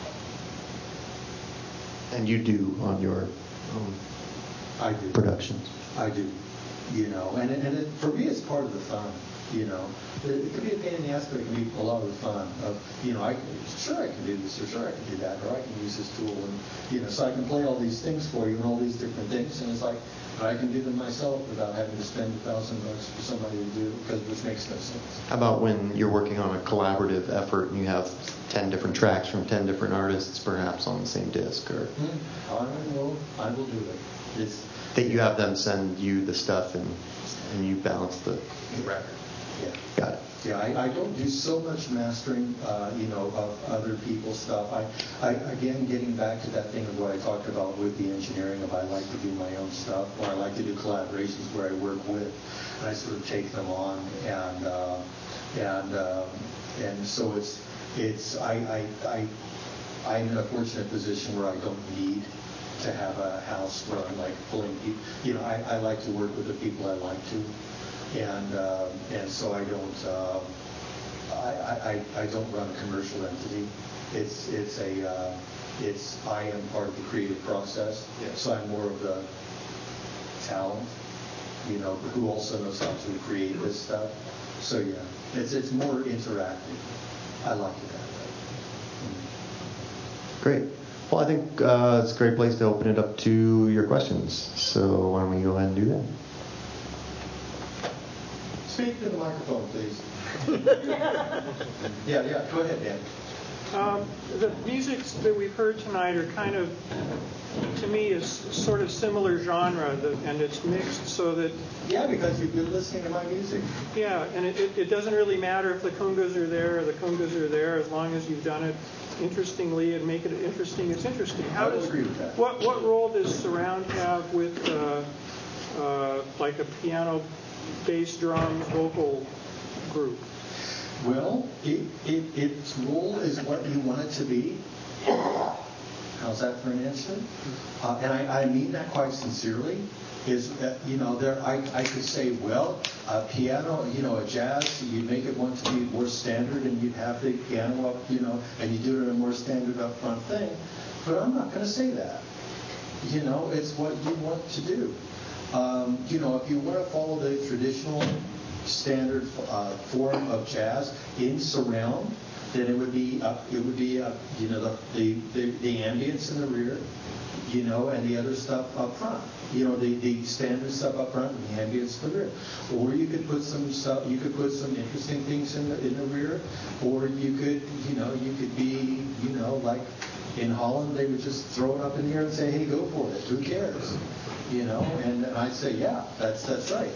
And you do on your um, I do. productions. I do. You know, and, it, and it, for me, it's part of the fun. You know, it, it can be a pain in the ass, but it can be a lot of the fun of, you know, I sure I can do this, or sure I can do that, or I can use this tool, and you know, so I can play all these things for you and all these different things, and it's like I can do them myself without having to spend a thousand bucks for somebody to do, because which makes no sense. How about when you're working on a collaborative effort and you have ten different tracks from ten different artists, perhaps on the same disc, or Mm, I will, I will do it. It's that you have them send you the stuff and and you balance the record. yeah. Got it. Yeah, I, I don't do so much mastering, uh, you know, of other people's stuff. I, I, again, getting back to that thing of what I talked about with the engineering, of I like to do my own stuff, or I like to do collaborations where I work with, and I sort of take them on, and uh, and um, and so it's it's I I I I'm in a fortunate position where I don't need to have a house where I'm like pulling people. You know, I, I like to work with the people I like to. And uh, and so I don't uh, I, I, I don't run a commercial entity. It's it's a uh, it's I am part of the creative process. Yeah. So I'm more of the talent, you know, who also knows how to create this stuff. So yeah, it's it's more interactive. I like it that way. Great. Well, I think uh, it's a great place to open it up to your questions. So why don't we go ahead and do that? Speak to the microphone, please. yeah, yeah. Go ahead, Dan. Um, the music that we've heard tonight are kind of, to me, is sort of similar genre, the, and it's mixed so that... Yeah, because you've been listening to my music. Yeah, and it, it, it doesn't really matter if the congas are there or the congas are there, as long as you've done it interestingly and make it interesting, it's interesting. How I would does, agree with that. What, what role does surround have with, uh, uh, like a piano, bass, drums, vocal group? Well, it, it, its role is what you want it to be. How's that for an answer? Uh, and I, I mean that quite sincerely. Is uh, you know, there I, I could say, well, a piano, you know, a jazz, you make it want to be more standard, and you have the piano up, you know, and you do it in a more standard upfront thing. But I'm not going to say that. You know, it's what you want to do. Um, you know, if you want to follow the traditional standard uh, form of jazz in surround, then it would be up, it would be up, you know, the, the, the, the ambience in the rear, you know, and the other stuff up front. You know, the, the standard stuff up front and the ambience in the rear. Or you could put some stuff, you could put some interesting things in the in the rear, or you could, you know, you could be, you know, like in Holland, they would just throw it up in the air and say, hey, go for it. Who cares? You know, and, and I'd say, yeah, that's that's right.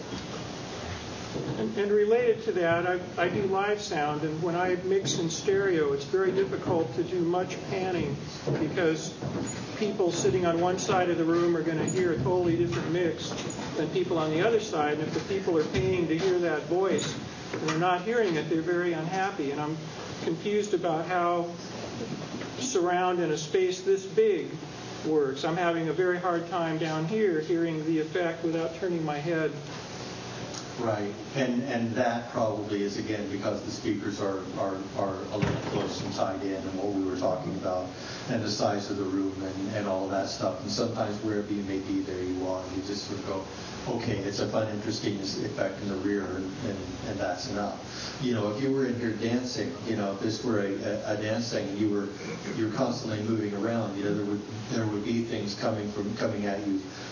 And, and related to that, I, I do live sound, and when I mix in stereo, it's very difficult to do much panning because people sitting on one side of the room are going to hear a totally different mix than people on the other side, and if the people are paying to hear that voice and they're not hearing it, they're very unhappy. And I'm confused about how surround in a space this big works. I'm having a very hard time down here hearing the effect without turning my head. Right, and and that probably is again because the speakers are, are, are a little close and tied in, and what we were talking about, and the size of the room, and, and all of that stuff. And sometimes wherever you may be, there you are. You just sort of go, okay, it's a fun, interesting effect in the rear, and, and, and that's enough. You know, if you were in here dancing, you know, if this were a, a, a dance thing, and you were you're constantly moving around, you know, there would there would be things coming from coming at you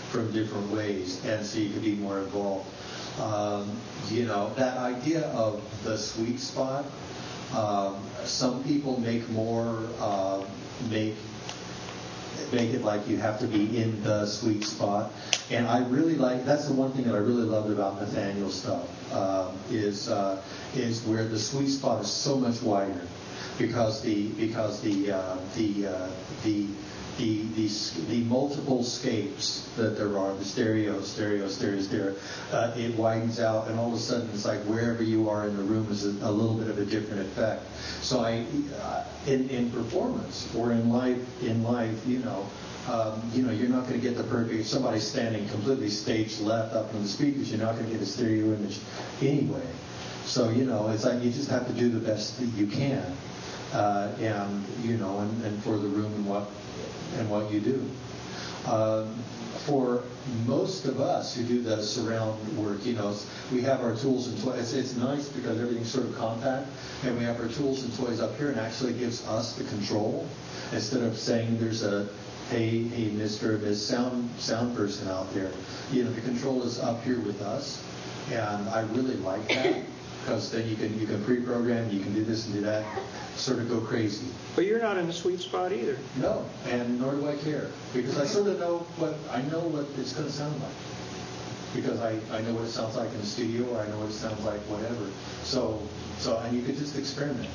from different ways, and so you can be more involved. Um, you know, that idea of the sweet spot, um, some people make more, uh, make make it like you have to be in the sweet spot. And I really like, that's the one thing that I really loved about Nathaniel's stuff, um, is uh, is where the sweet spot is so much wider, because the because the uh, the uh, the the the the multiple scapes that there are, the stereo, stereo, stereo, stereo, uh, it widens out, and all of a sudden it's like wherever you are in the room is a, a little bit of a different effect. So I, uh, in in performance or in live in live, you know, um, you know, you're not going to get the perfect. If somebody's standing completely stage left up from the speakers, you're not going to get a stereo image anyway. So you know, it's like you just have to do the best that you can, uh, and you know, and, and for the room and what. and what you do. Um, for most of us who do the surround work, you know, we have our tools and toys. It's, it's nice because everything's sort of compact, and we have our tools and toys up here, and actually gives us the control instead of saying there's a hey, hey, Mister or Miss Sound sound person out there. You know, the control is up here with us, and I really like that. Because then you can you can pre-program, you can do this and do that, sort of go crazy. But you're not in the sweet spot either. No, and nor do I care, because I sort of know what I know what it's going to sound like, because I, I know what it sounds like in the studio, or I know what it sounds like whatever. So so and you could just experiment.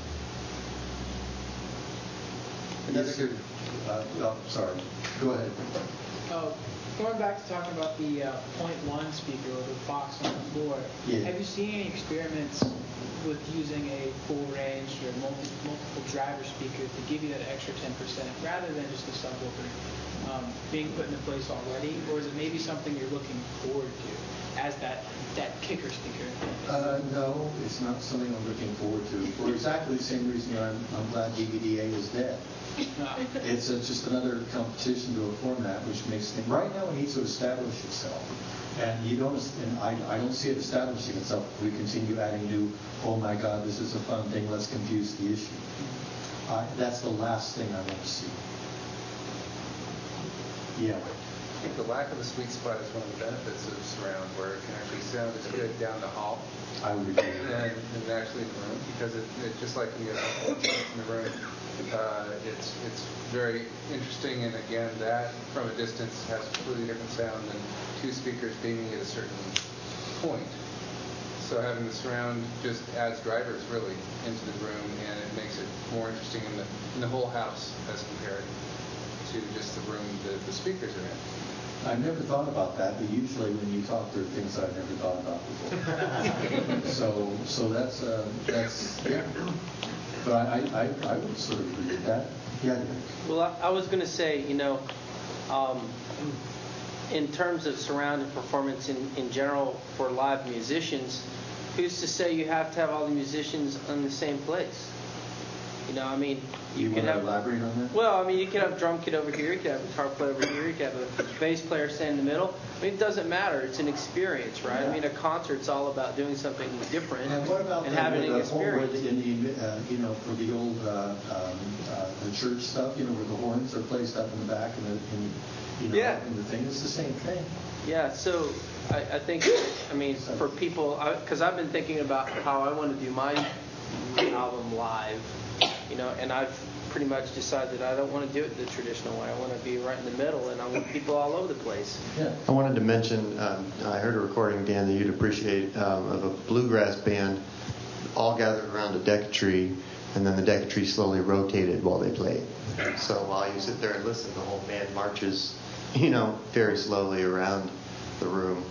Yes, sir. Uh, oh, sorry. Go ahead. Oh, going back to talking about the uh, point one speaker or the box on the floor, yeah. Have you seen any experiments with using a full range or multi, multiple driver speaker to give you that extra ten percent rather than just a subwoofer um, being put into place already? Or is it maybe something you're looking forward to as that, that kicker speaker? Uh, no, it's not something I'm looking forward to. For exactly the same reason that I'm, I'm glad D V D A is dead. It's a, just another competition to a format, which makes things. Right now, it needs to establish itself, and you don't. And I, I don't see it establishing itself if we continue adding new. Oh my God, this is a fun thing. Let's confuse the issue. Uh, that's the last thing I want to see. Yeah. I think the lack of a sweet spot is one of the benefits of surround, where it can actually sound as good down the hall. I would agree. And, and actually in the room, because it, it just like when you have in the room, uh, it's it's very interesting. And again, that from a distance has a completely different sound than two speakers beaming at a certain point. So having the surround just adds drivers really into the room, and it makes it more interesting in the in the whole house as compared to just the room that the speakers are in. I've never thought about that, but usually when you talk, there are things that I've never thought about before. so, so that's uh, that's yeah. But I, I, I would sort of agree with that. Yeah. Well, I, I was going to say, you know, um, in terms of surrounded performance in, in general for live musicians, who's to say you have to have all the musicians in the same place? You know, I mean, you, you could want have. to elaborate on that? Well, I mean, you could have a drum kit over here, you could have a guitar player over here, you could have a bass player stand in the middle. I mean, it doesn't matter. It's an experience, right? Yeah. I mean, a concert's all about doing something different and, what about and the, having the an experience. Horn, in the, uh, you know, for the old uh, um, uh, the church stuff, you know, where the horns are placed up in the back and the, in, you know, yeah. in the thing. It's the same thing. Yeah. So I, I think, I mean, for people, because I've been thinking about how I want to do my album live. You know, and I've pretty much decided I don't want to do it the traditional way. I want to be right in the middle, and I want people all over the place. Yeah. I wanted to mention, um, I heard a recording, Dan, that you'd appreciate um, of a bluegrass band all gathered around a Decca-tree, and then the Decca-tree slowly rotated while they played. So while you sit there and listen, the whole band marches, you know, very slowly around the room.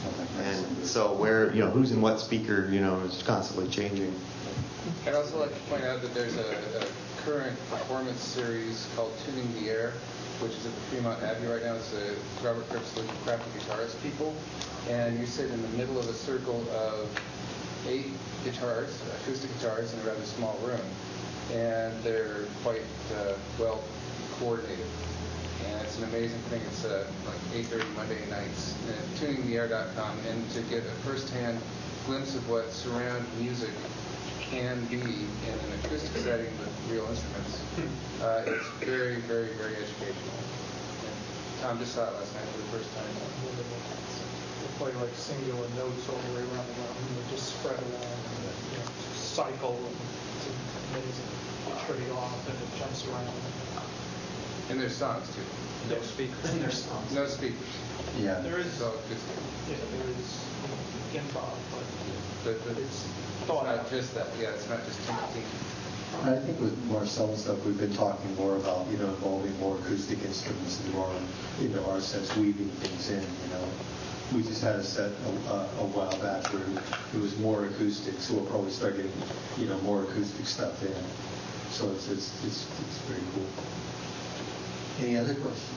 And so where, you know, who's in what speaker, you know, is constantly changing. I'd also like to point out that there's a, a current performance series called Tuning the Air, which is at the Fremont Abbey right now. It's a Robert Cripps Crafty Guitarist people. And you sit in the middle of a circle of eight guitars, acoustic guitars, in a rather small room. And they're quite uh, well coordinated. And it's an amazing thing. It's uh, like eight thirty Monday nights at tuning the air dot com. And to get a first-hand glimpse of what surround music can be in an acoustic setting with real instruments, uh, it's very, very, very educational. Tom just saw it last night for the first time. They play like singular notes all the way around the room, and they just spread along and you know, cycle, and it's amazing. You trade off, and it jumps around. And there's songs too. No speakers. And there's songs. No speakers. Yeah. There is, So just yeah, there is improv, but the, the, it's it's thought not out. just that. Yeah, it's not just Timothy. I think with Marcel and stuff, we've been talking more about, you know, involving more acoustic instruments and more into our sets, weaving things in, you know. We just had a set a, a, a while back where it was more acoustic, so we'll probably start getting, you know, more acoustic stuff in. So it's it's it's, it's very cool. Any other questions?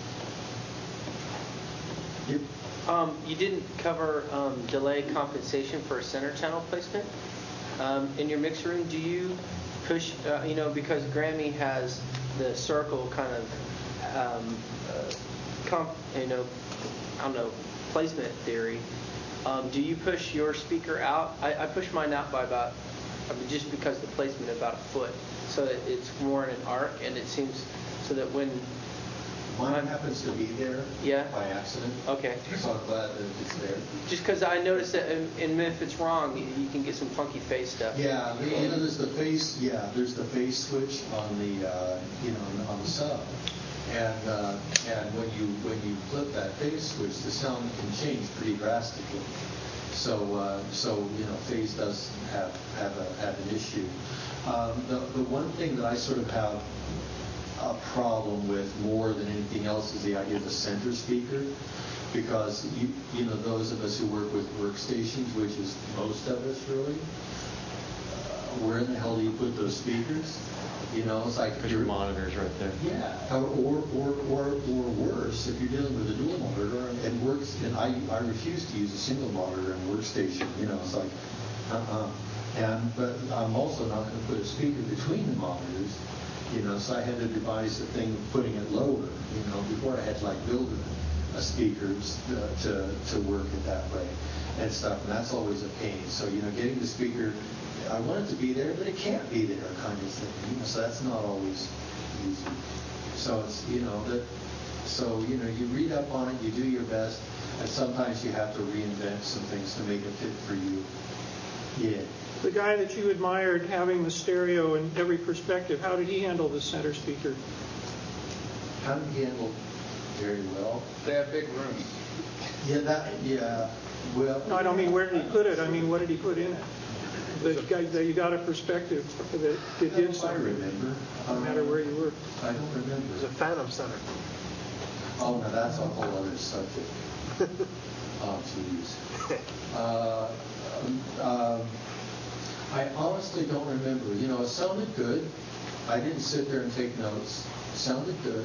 Yep. Um, you didn't cover um, delay compensation for a center channel placement. Um, in your mix room, do you push, uh, you know, because Grammy has the circle kind of, um, uh, comp, you know, I don't know, placement theory. Um, do you push your speaker out? I, I push mine out by about, I mean, just because the placement about a foot, so that it's more in an arc, and it seems so that when Mine happens to be there yeah. by accident. Okay. So I'm glad that it's there. Just because I noticed that, and, and if it's wrong, you, you can get some funky face stuff. Yeah, you know, there's the face. Yeah, there's the face switch on the, uh, you know, on the sub, and uh, and when you when you flip that face switch, the sound can change pretty drastically. So uh, so you know, phase does have have a have an issue. Um, the the one thing that I sort of have a problem with more than anything else is the idea of the center speaker, because you you know those of us who work with workstations, which is most of us really, uh, where in the hell do you put those speakers? You know, it's like your monitor's right there. Yeah, or or or or, or worse, if you're dealing with a dual monitor and works, and I I refuse to use a single monitor in a workstation. You know, it's like uh-uh. And but I'm also not going to put a speaker between the monitors. You know, so I had to devise a thing of putting it lower. You know, before I had to like build a, a speaker uh, to to work it that way and stuff, and that's always a pain. So you know, getting the speaker, I want it to be there, but it can't be there, kind of thing. You know, so that's not always easy. So it's you know that. So you know, you read up on it, you do your best, and sometimes you have to reinvent some things to make it fit for you. Yeah. The guy that you admired having the stereo in every perspective, how did he handle the center speaker? How did he handle very well? They have big rooms. Yeah, that, yeah, well. No, I don't mean where did he put it. I mean, what did he put in it? The guy that you got a perspective that, that did something. I remember. No matter where you were. I don't remember. It was a Phantom Center. Oh, no, that's a whole other subject. Oh, jeez. Uh, um, um, I honestly don't remember. You know, it sounded good. I didn't sit there and take notes. It sounded good.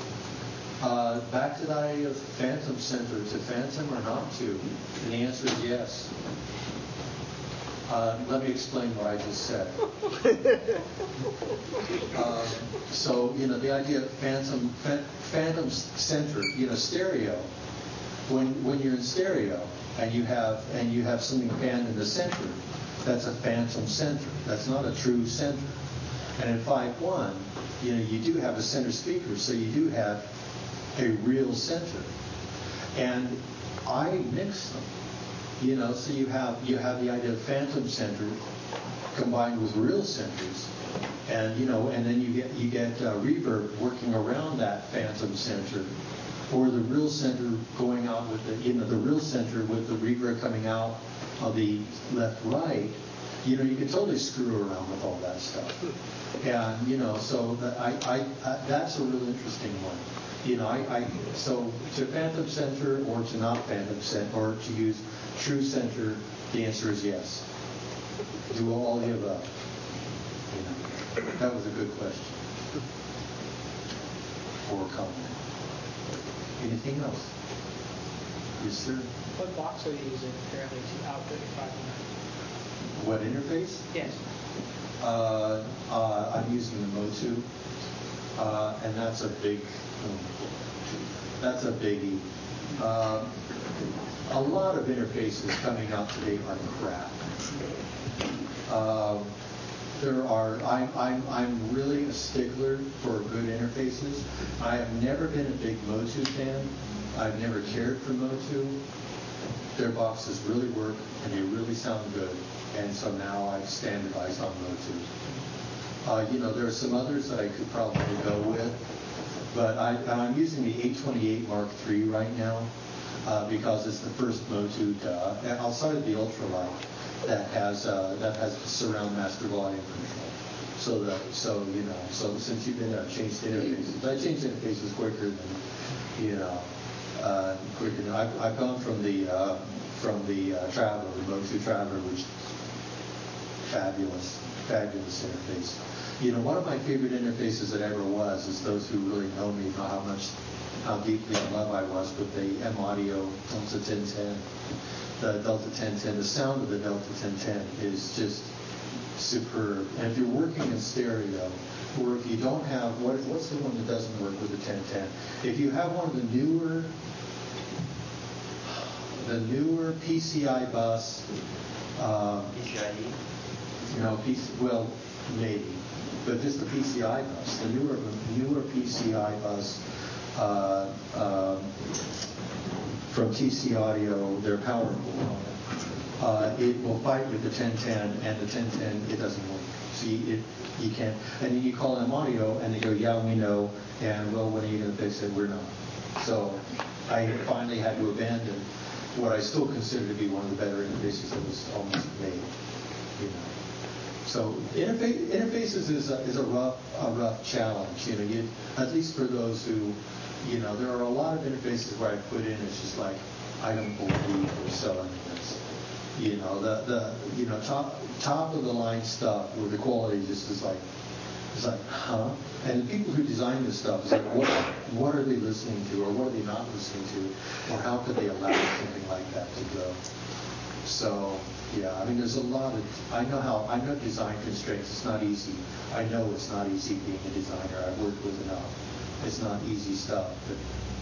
Uh, back to the idea of Phantom Center, to Phantom or not to? And the answer is yes. Uh, let me explain what I just said. uh, so, you know, the idea of Phantom, ph- Phantom Center, you know, stereo. When when you're in stereo and you have and you have something panned in the center, that's a phantom center. That's not a true center. And in five one, you know, you do have a center speaker, so you do have a real center. And I mix them. You know, so you have you have the idea of phantom center combined with real centers, and you know, and then you get you get uh, reverb working around that phantom center, or the real center going out with the you know the real center with the reverb coming out of the left right. You know, you can totally screw around with all that stuff, and you know, so that I, I, I that's a real interesting one. You know, I, I so to phantom center or to not phantom center or to use true center, the answer is yes. Do all the above. You know, that was a good question or comment. Anything else? Yes, sir. What box are you using currently to output your five nine? What interface? Yes. Uh, uh, I'm using the Motu, uh, and that's a big. That's a biggie. Uh, a lot of interfaces coming out today are crap. Uh, there are. I'm I'm I'm really a stickler for good interfaces. I have never been a big Motu fan. I've never cared for Motu. Their boxes really work and they really sound good, and so now I've standardized on Motu. Uh, you know, there are some others that I could probably go with, but I, I'm using the eight twenty-eight Mark three right now uh, because it's the first Motu to, uh, outside of the ultralight that has uh, that has surround master volume control. So that so you know so since you've been uh, changed interfaces, I changed interfaces quicker than you know uh, quicker than I've, I've gone from the uh, from the uh, Traveler, the Motu Traveler, which fabulous fabulous interface. You know, one of my favorite interfaces that ever was is those who really know me know how much, how deeply in love I was with the M Audio Delta ten ten. The Delta ten ten, the sound of the Delta ten ten is just superb. And if you're working in stereo, or if you don't have, what, what's the one that doesn't work with the ten ten? If you have one of the newer, the newer P C I bus, um, P C I E? No, P C, well, maybe, but just the P C I bus, the newer newer P C I bus uh, um, from T C Audio, their power component, uh, it will fight with the ten ten, and the ten ten, it doesn't work. See, it you can't, and then you call them audio, and they go, yeah, we know, and well, when are you going to fix it? We're not. So I finally had to abandon what I still consider to be one of the better interfaces that was almost made. You know. So interface, interfaces is a, is a rough a rough challenge. You know, you, at least for those who, you know, there are a lot of interfaces where I put in it's just like I don't believe we're selling this. You know, the the you know top top of the line stuff where the quality just is like it's like huh? And the people who design this stuff is like what what are they listening to or what are they not listening to or how could they allow something like that to go? So, yeah, I mean, there's a lot of, I know how, I know design constraints. It's not easy. I know it's not easy being a designer. I've worked with enough. It's not easy stuff. But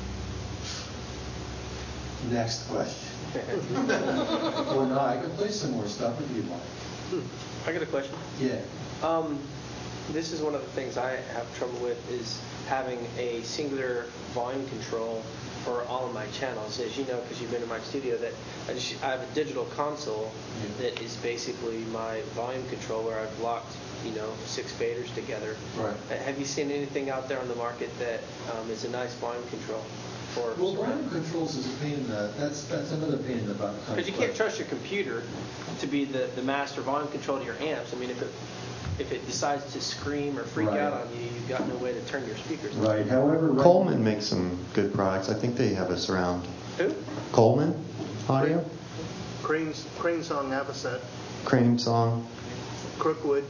next question. Or not, I can play some more stuff if you'd like. I got a question. Yeah. Um, this is one of the things I have trouble with is having a singular volume control for all of my channels. As you know, because you've been in my studio, that I, just, I have a digital console yeah. that is basically my volume control where I've locked, you know, six faders together. Right. Have you seen anything out there on the market that um, is a nice volume control? For well, volume controls is a pain in the, that's that's another pain in the butt. Because you can't trust your computer to be the, the master volume control to your amps. I mean, if it if it decides to scream or freak right. out on you, you've got no way to turn your speakers on. Right. However, right Coleman makes some good products. I think they have a surround. Who? Coleman Audio. Crane's Crane Song Navicet. Crane Song. Crookwood.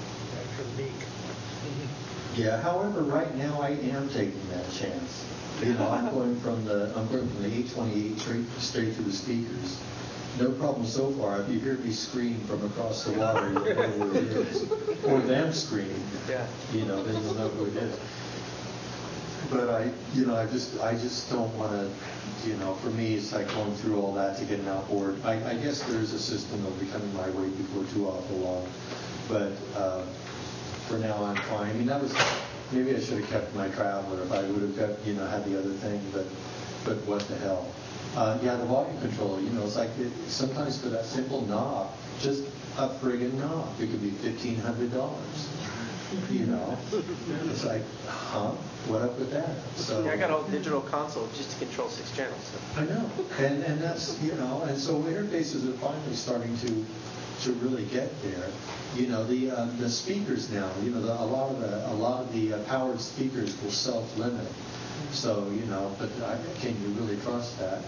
Yeah. However, right now I am taking that chance. You know, I'm going from the I'm going from the eight twenty-eight straight straight to the speakers. No problem so far. If you hear me scream from across the water, you'll know who it is. Or them scream. Yeah. You know, then you'll know who it is. But I, you know, I just, I just don't want to, you know, for me, it's like going through all that to get an outboard. I, I guess there's a system of becoming my way before too awful long. But uh, for now, I'm fine. I mean, that was, maybe I should have kept my Traveler if I would have kept, you know, had the other thing. But, but what the hell? Uh, yeah, the volume controller, you know, it's like it, sometimes for that simple knob, just a friggin' knob, it could be fifteen hundred dollars. You know, it's like, huh? What up with that? So yeah, I got a whole digital console just to control six channels. So. I know, and and that's you know, and so interfaces are finally starting to to really get there. You know, the uh, the speakers now, you know, the, a lot of the a lot of the uh, powered speakers will self-limit. So, you know, but uh, can you really trust that?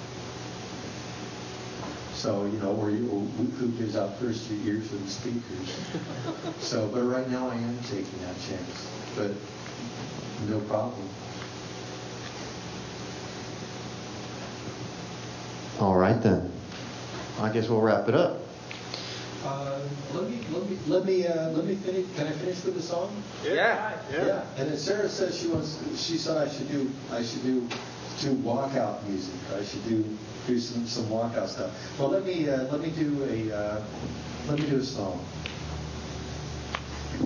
So, you know, or, you, or who gives out first your ears for the speakers? So, but right now I am taking that chance. But no problem. All right, then. I guess we'll wrap it up. Uh, let me let me let me uh, let me finish. Can I finish with the song? Yeah. Yeah. Yeah. And then Sarah says she wants. She said I should do. I should do do walkout music. I should do do some some walkout stuff. Well, let me uh, let me do a uh, let me do a song.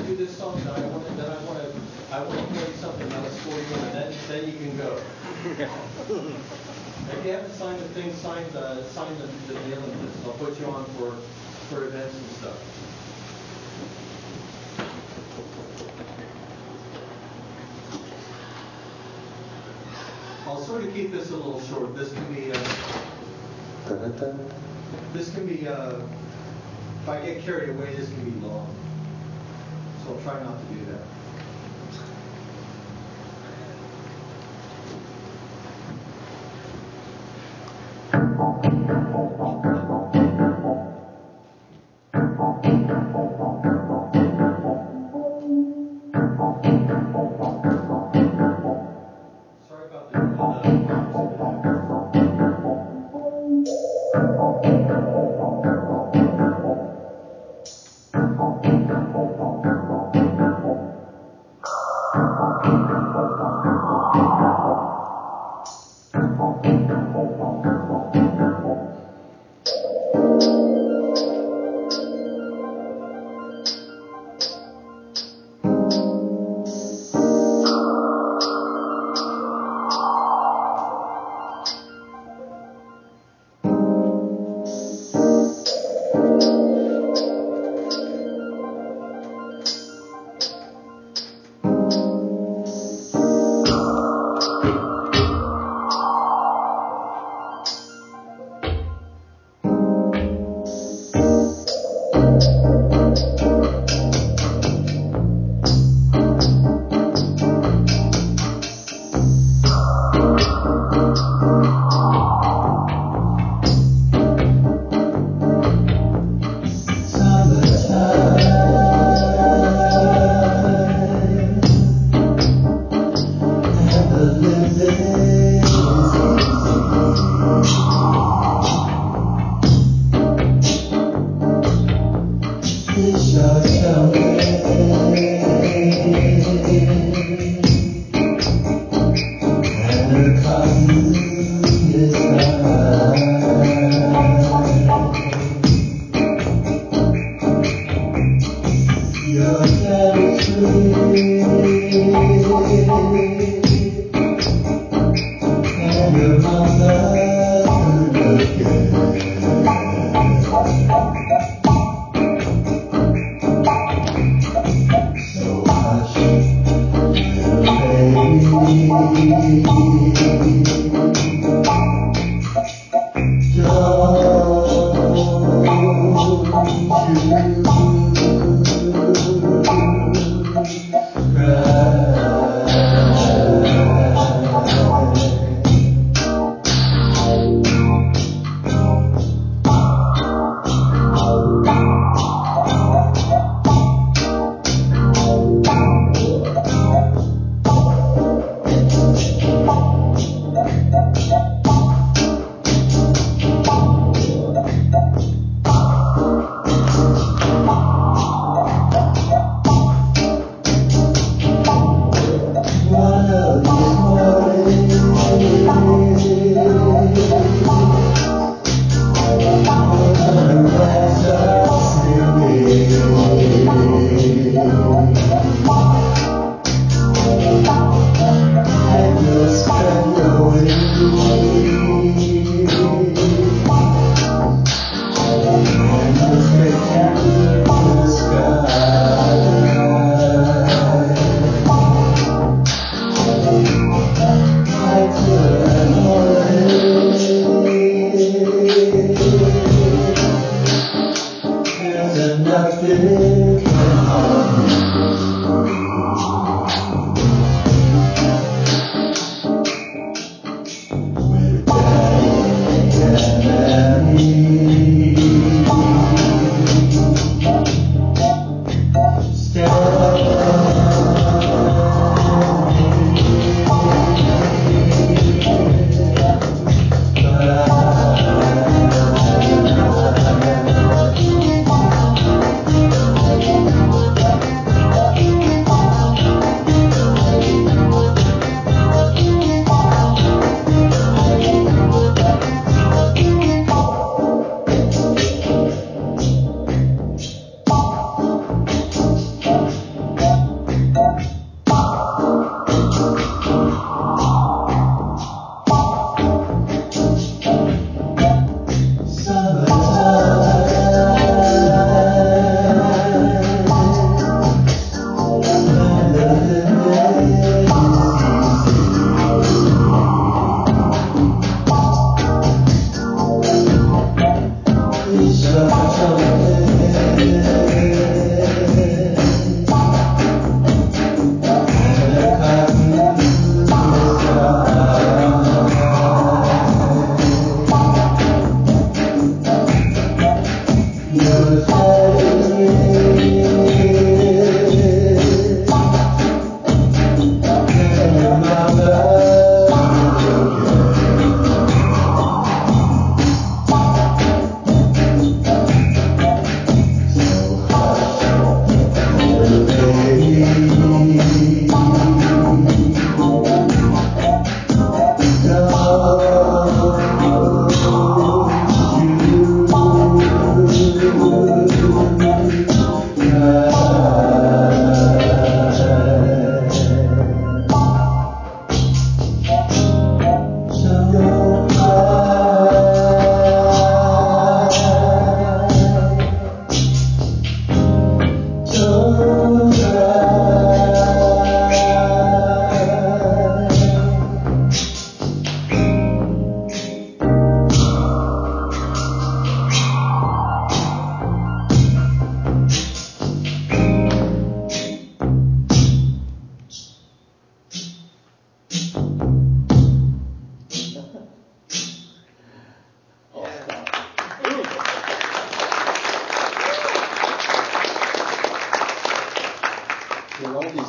do this song, then I want to, then I want to, I want to play something else for you, and then, then you can go. If you haven't signed the thing, sign the, sign the, the mailing list. I'll put you on for, for events and stuff. I'll sort of keep this a little short. This can be, uh, this can be, uh, if I get carried away, this can be long. So I'll try not to do that.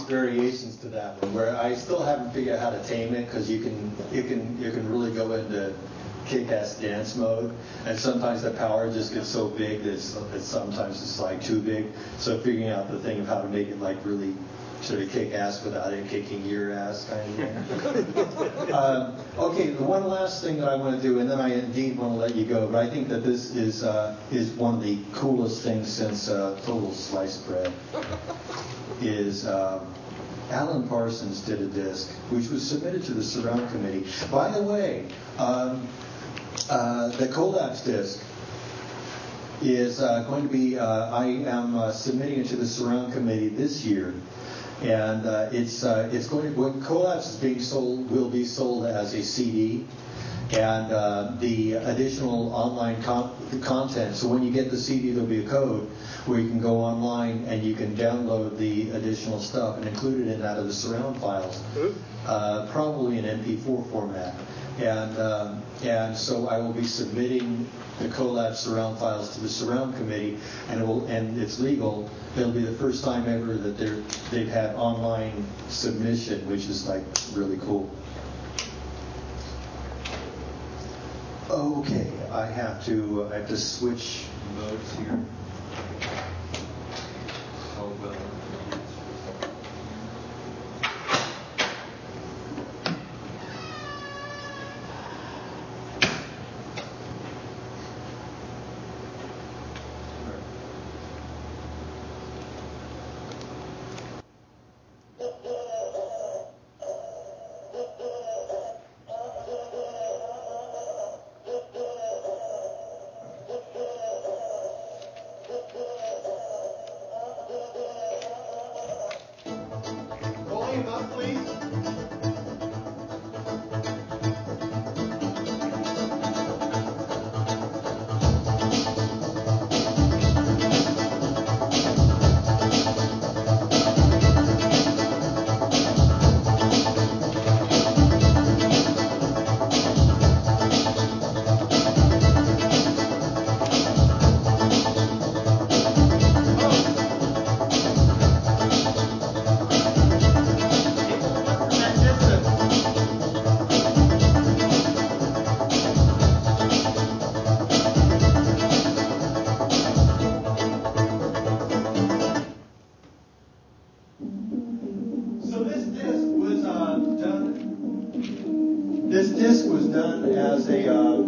variations to that one where I still haven't figured out how to tame it because you can you can you can really go into kick-ass dance mode, and sometimes the power just gets so big that it's, it's sometimes it's like too big. So figuring out the thing of how to make it like really sort of kick ass without it kicking your ass kind of thing. um, okay, the one last thing that I want to do, and then I indeed want to let you go, but I think that this is uh, is one of the coolest things since uh, Total Sliced Bread. Is um, Alan Parsons did a disc which was submitted to the Surround Committee. By the way, um, uh, the Collapse disc is uh, going to be, uh, I am uh, submitting it to the Surround Committee this year. And uh, it's uh, it's going to, what Collapse is being sold will be sold as a C D, and uh, the additional online con- content. So when you get the C D, there'll be a code where you can go online and you can download the additional stuff and include it in that of the surround files, uh, probably in M P four format. And um, and so I will be submitting the Collapse surround files to the Surround Committee, and it will and it's legal. It'll be the first time ever that they're they've had online submission, which is like really cool. Okay, I have to I have to switch modes here. Oh well. Volume up, please. So this disc was uh, done. This disc was done as a. Uh,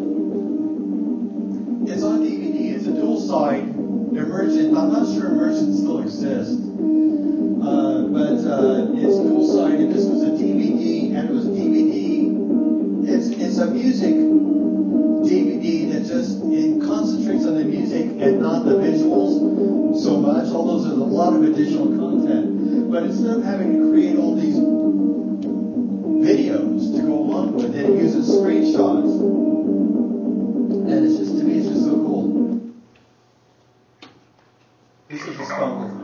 it's on D V D. It's a dual side Emergent. I'm not sure Emergent still exists, uh, but uh, it's dual side, and this was a D V D, and it was D V D. It's it's a music D V D that just it concentrates on the music and not the visuals so much. Although there's a lot of additional content, but instead of having to create all these videos to go along with it, it uses screenshots, and it's just to me, it's just so cool. This is the Stumble.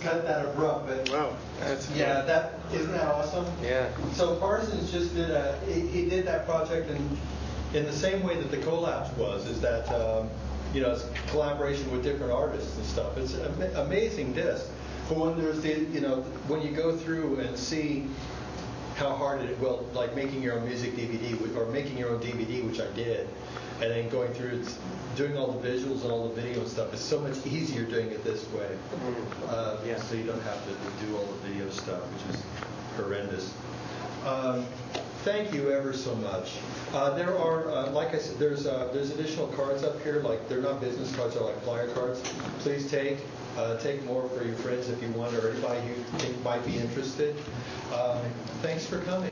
cut that abrupt, but Wow. That's yeah, that isn't that awesome? Yeah. So Parsons just did a he, he did that project in in the same way that the Collapse was, is that um, you know it's collaboration with different artists and stuff. It's an ama- amazing disc. But when there's the you know when you go through and see how hard it well like making your own music D V D with- or making your own D V D, which I did, and then going through it's doing all the visuals and all the video and stuff. It's so much easier doing it this way. Uh, Yeah. So you don't have to do all the video stuff, which is horrendous. Um, thank you ever so much. Uh, there are, uh, like I said, there's uh, there's additional cards up here. Like they're not business cards; they're like flyer cards. Please take uh, take more for your friends if you want, or anybody you think might be interested. Um, thanks for coming.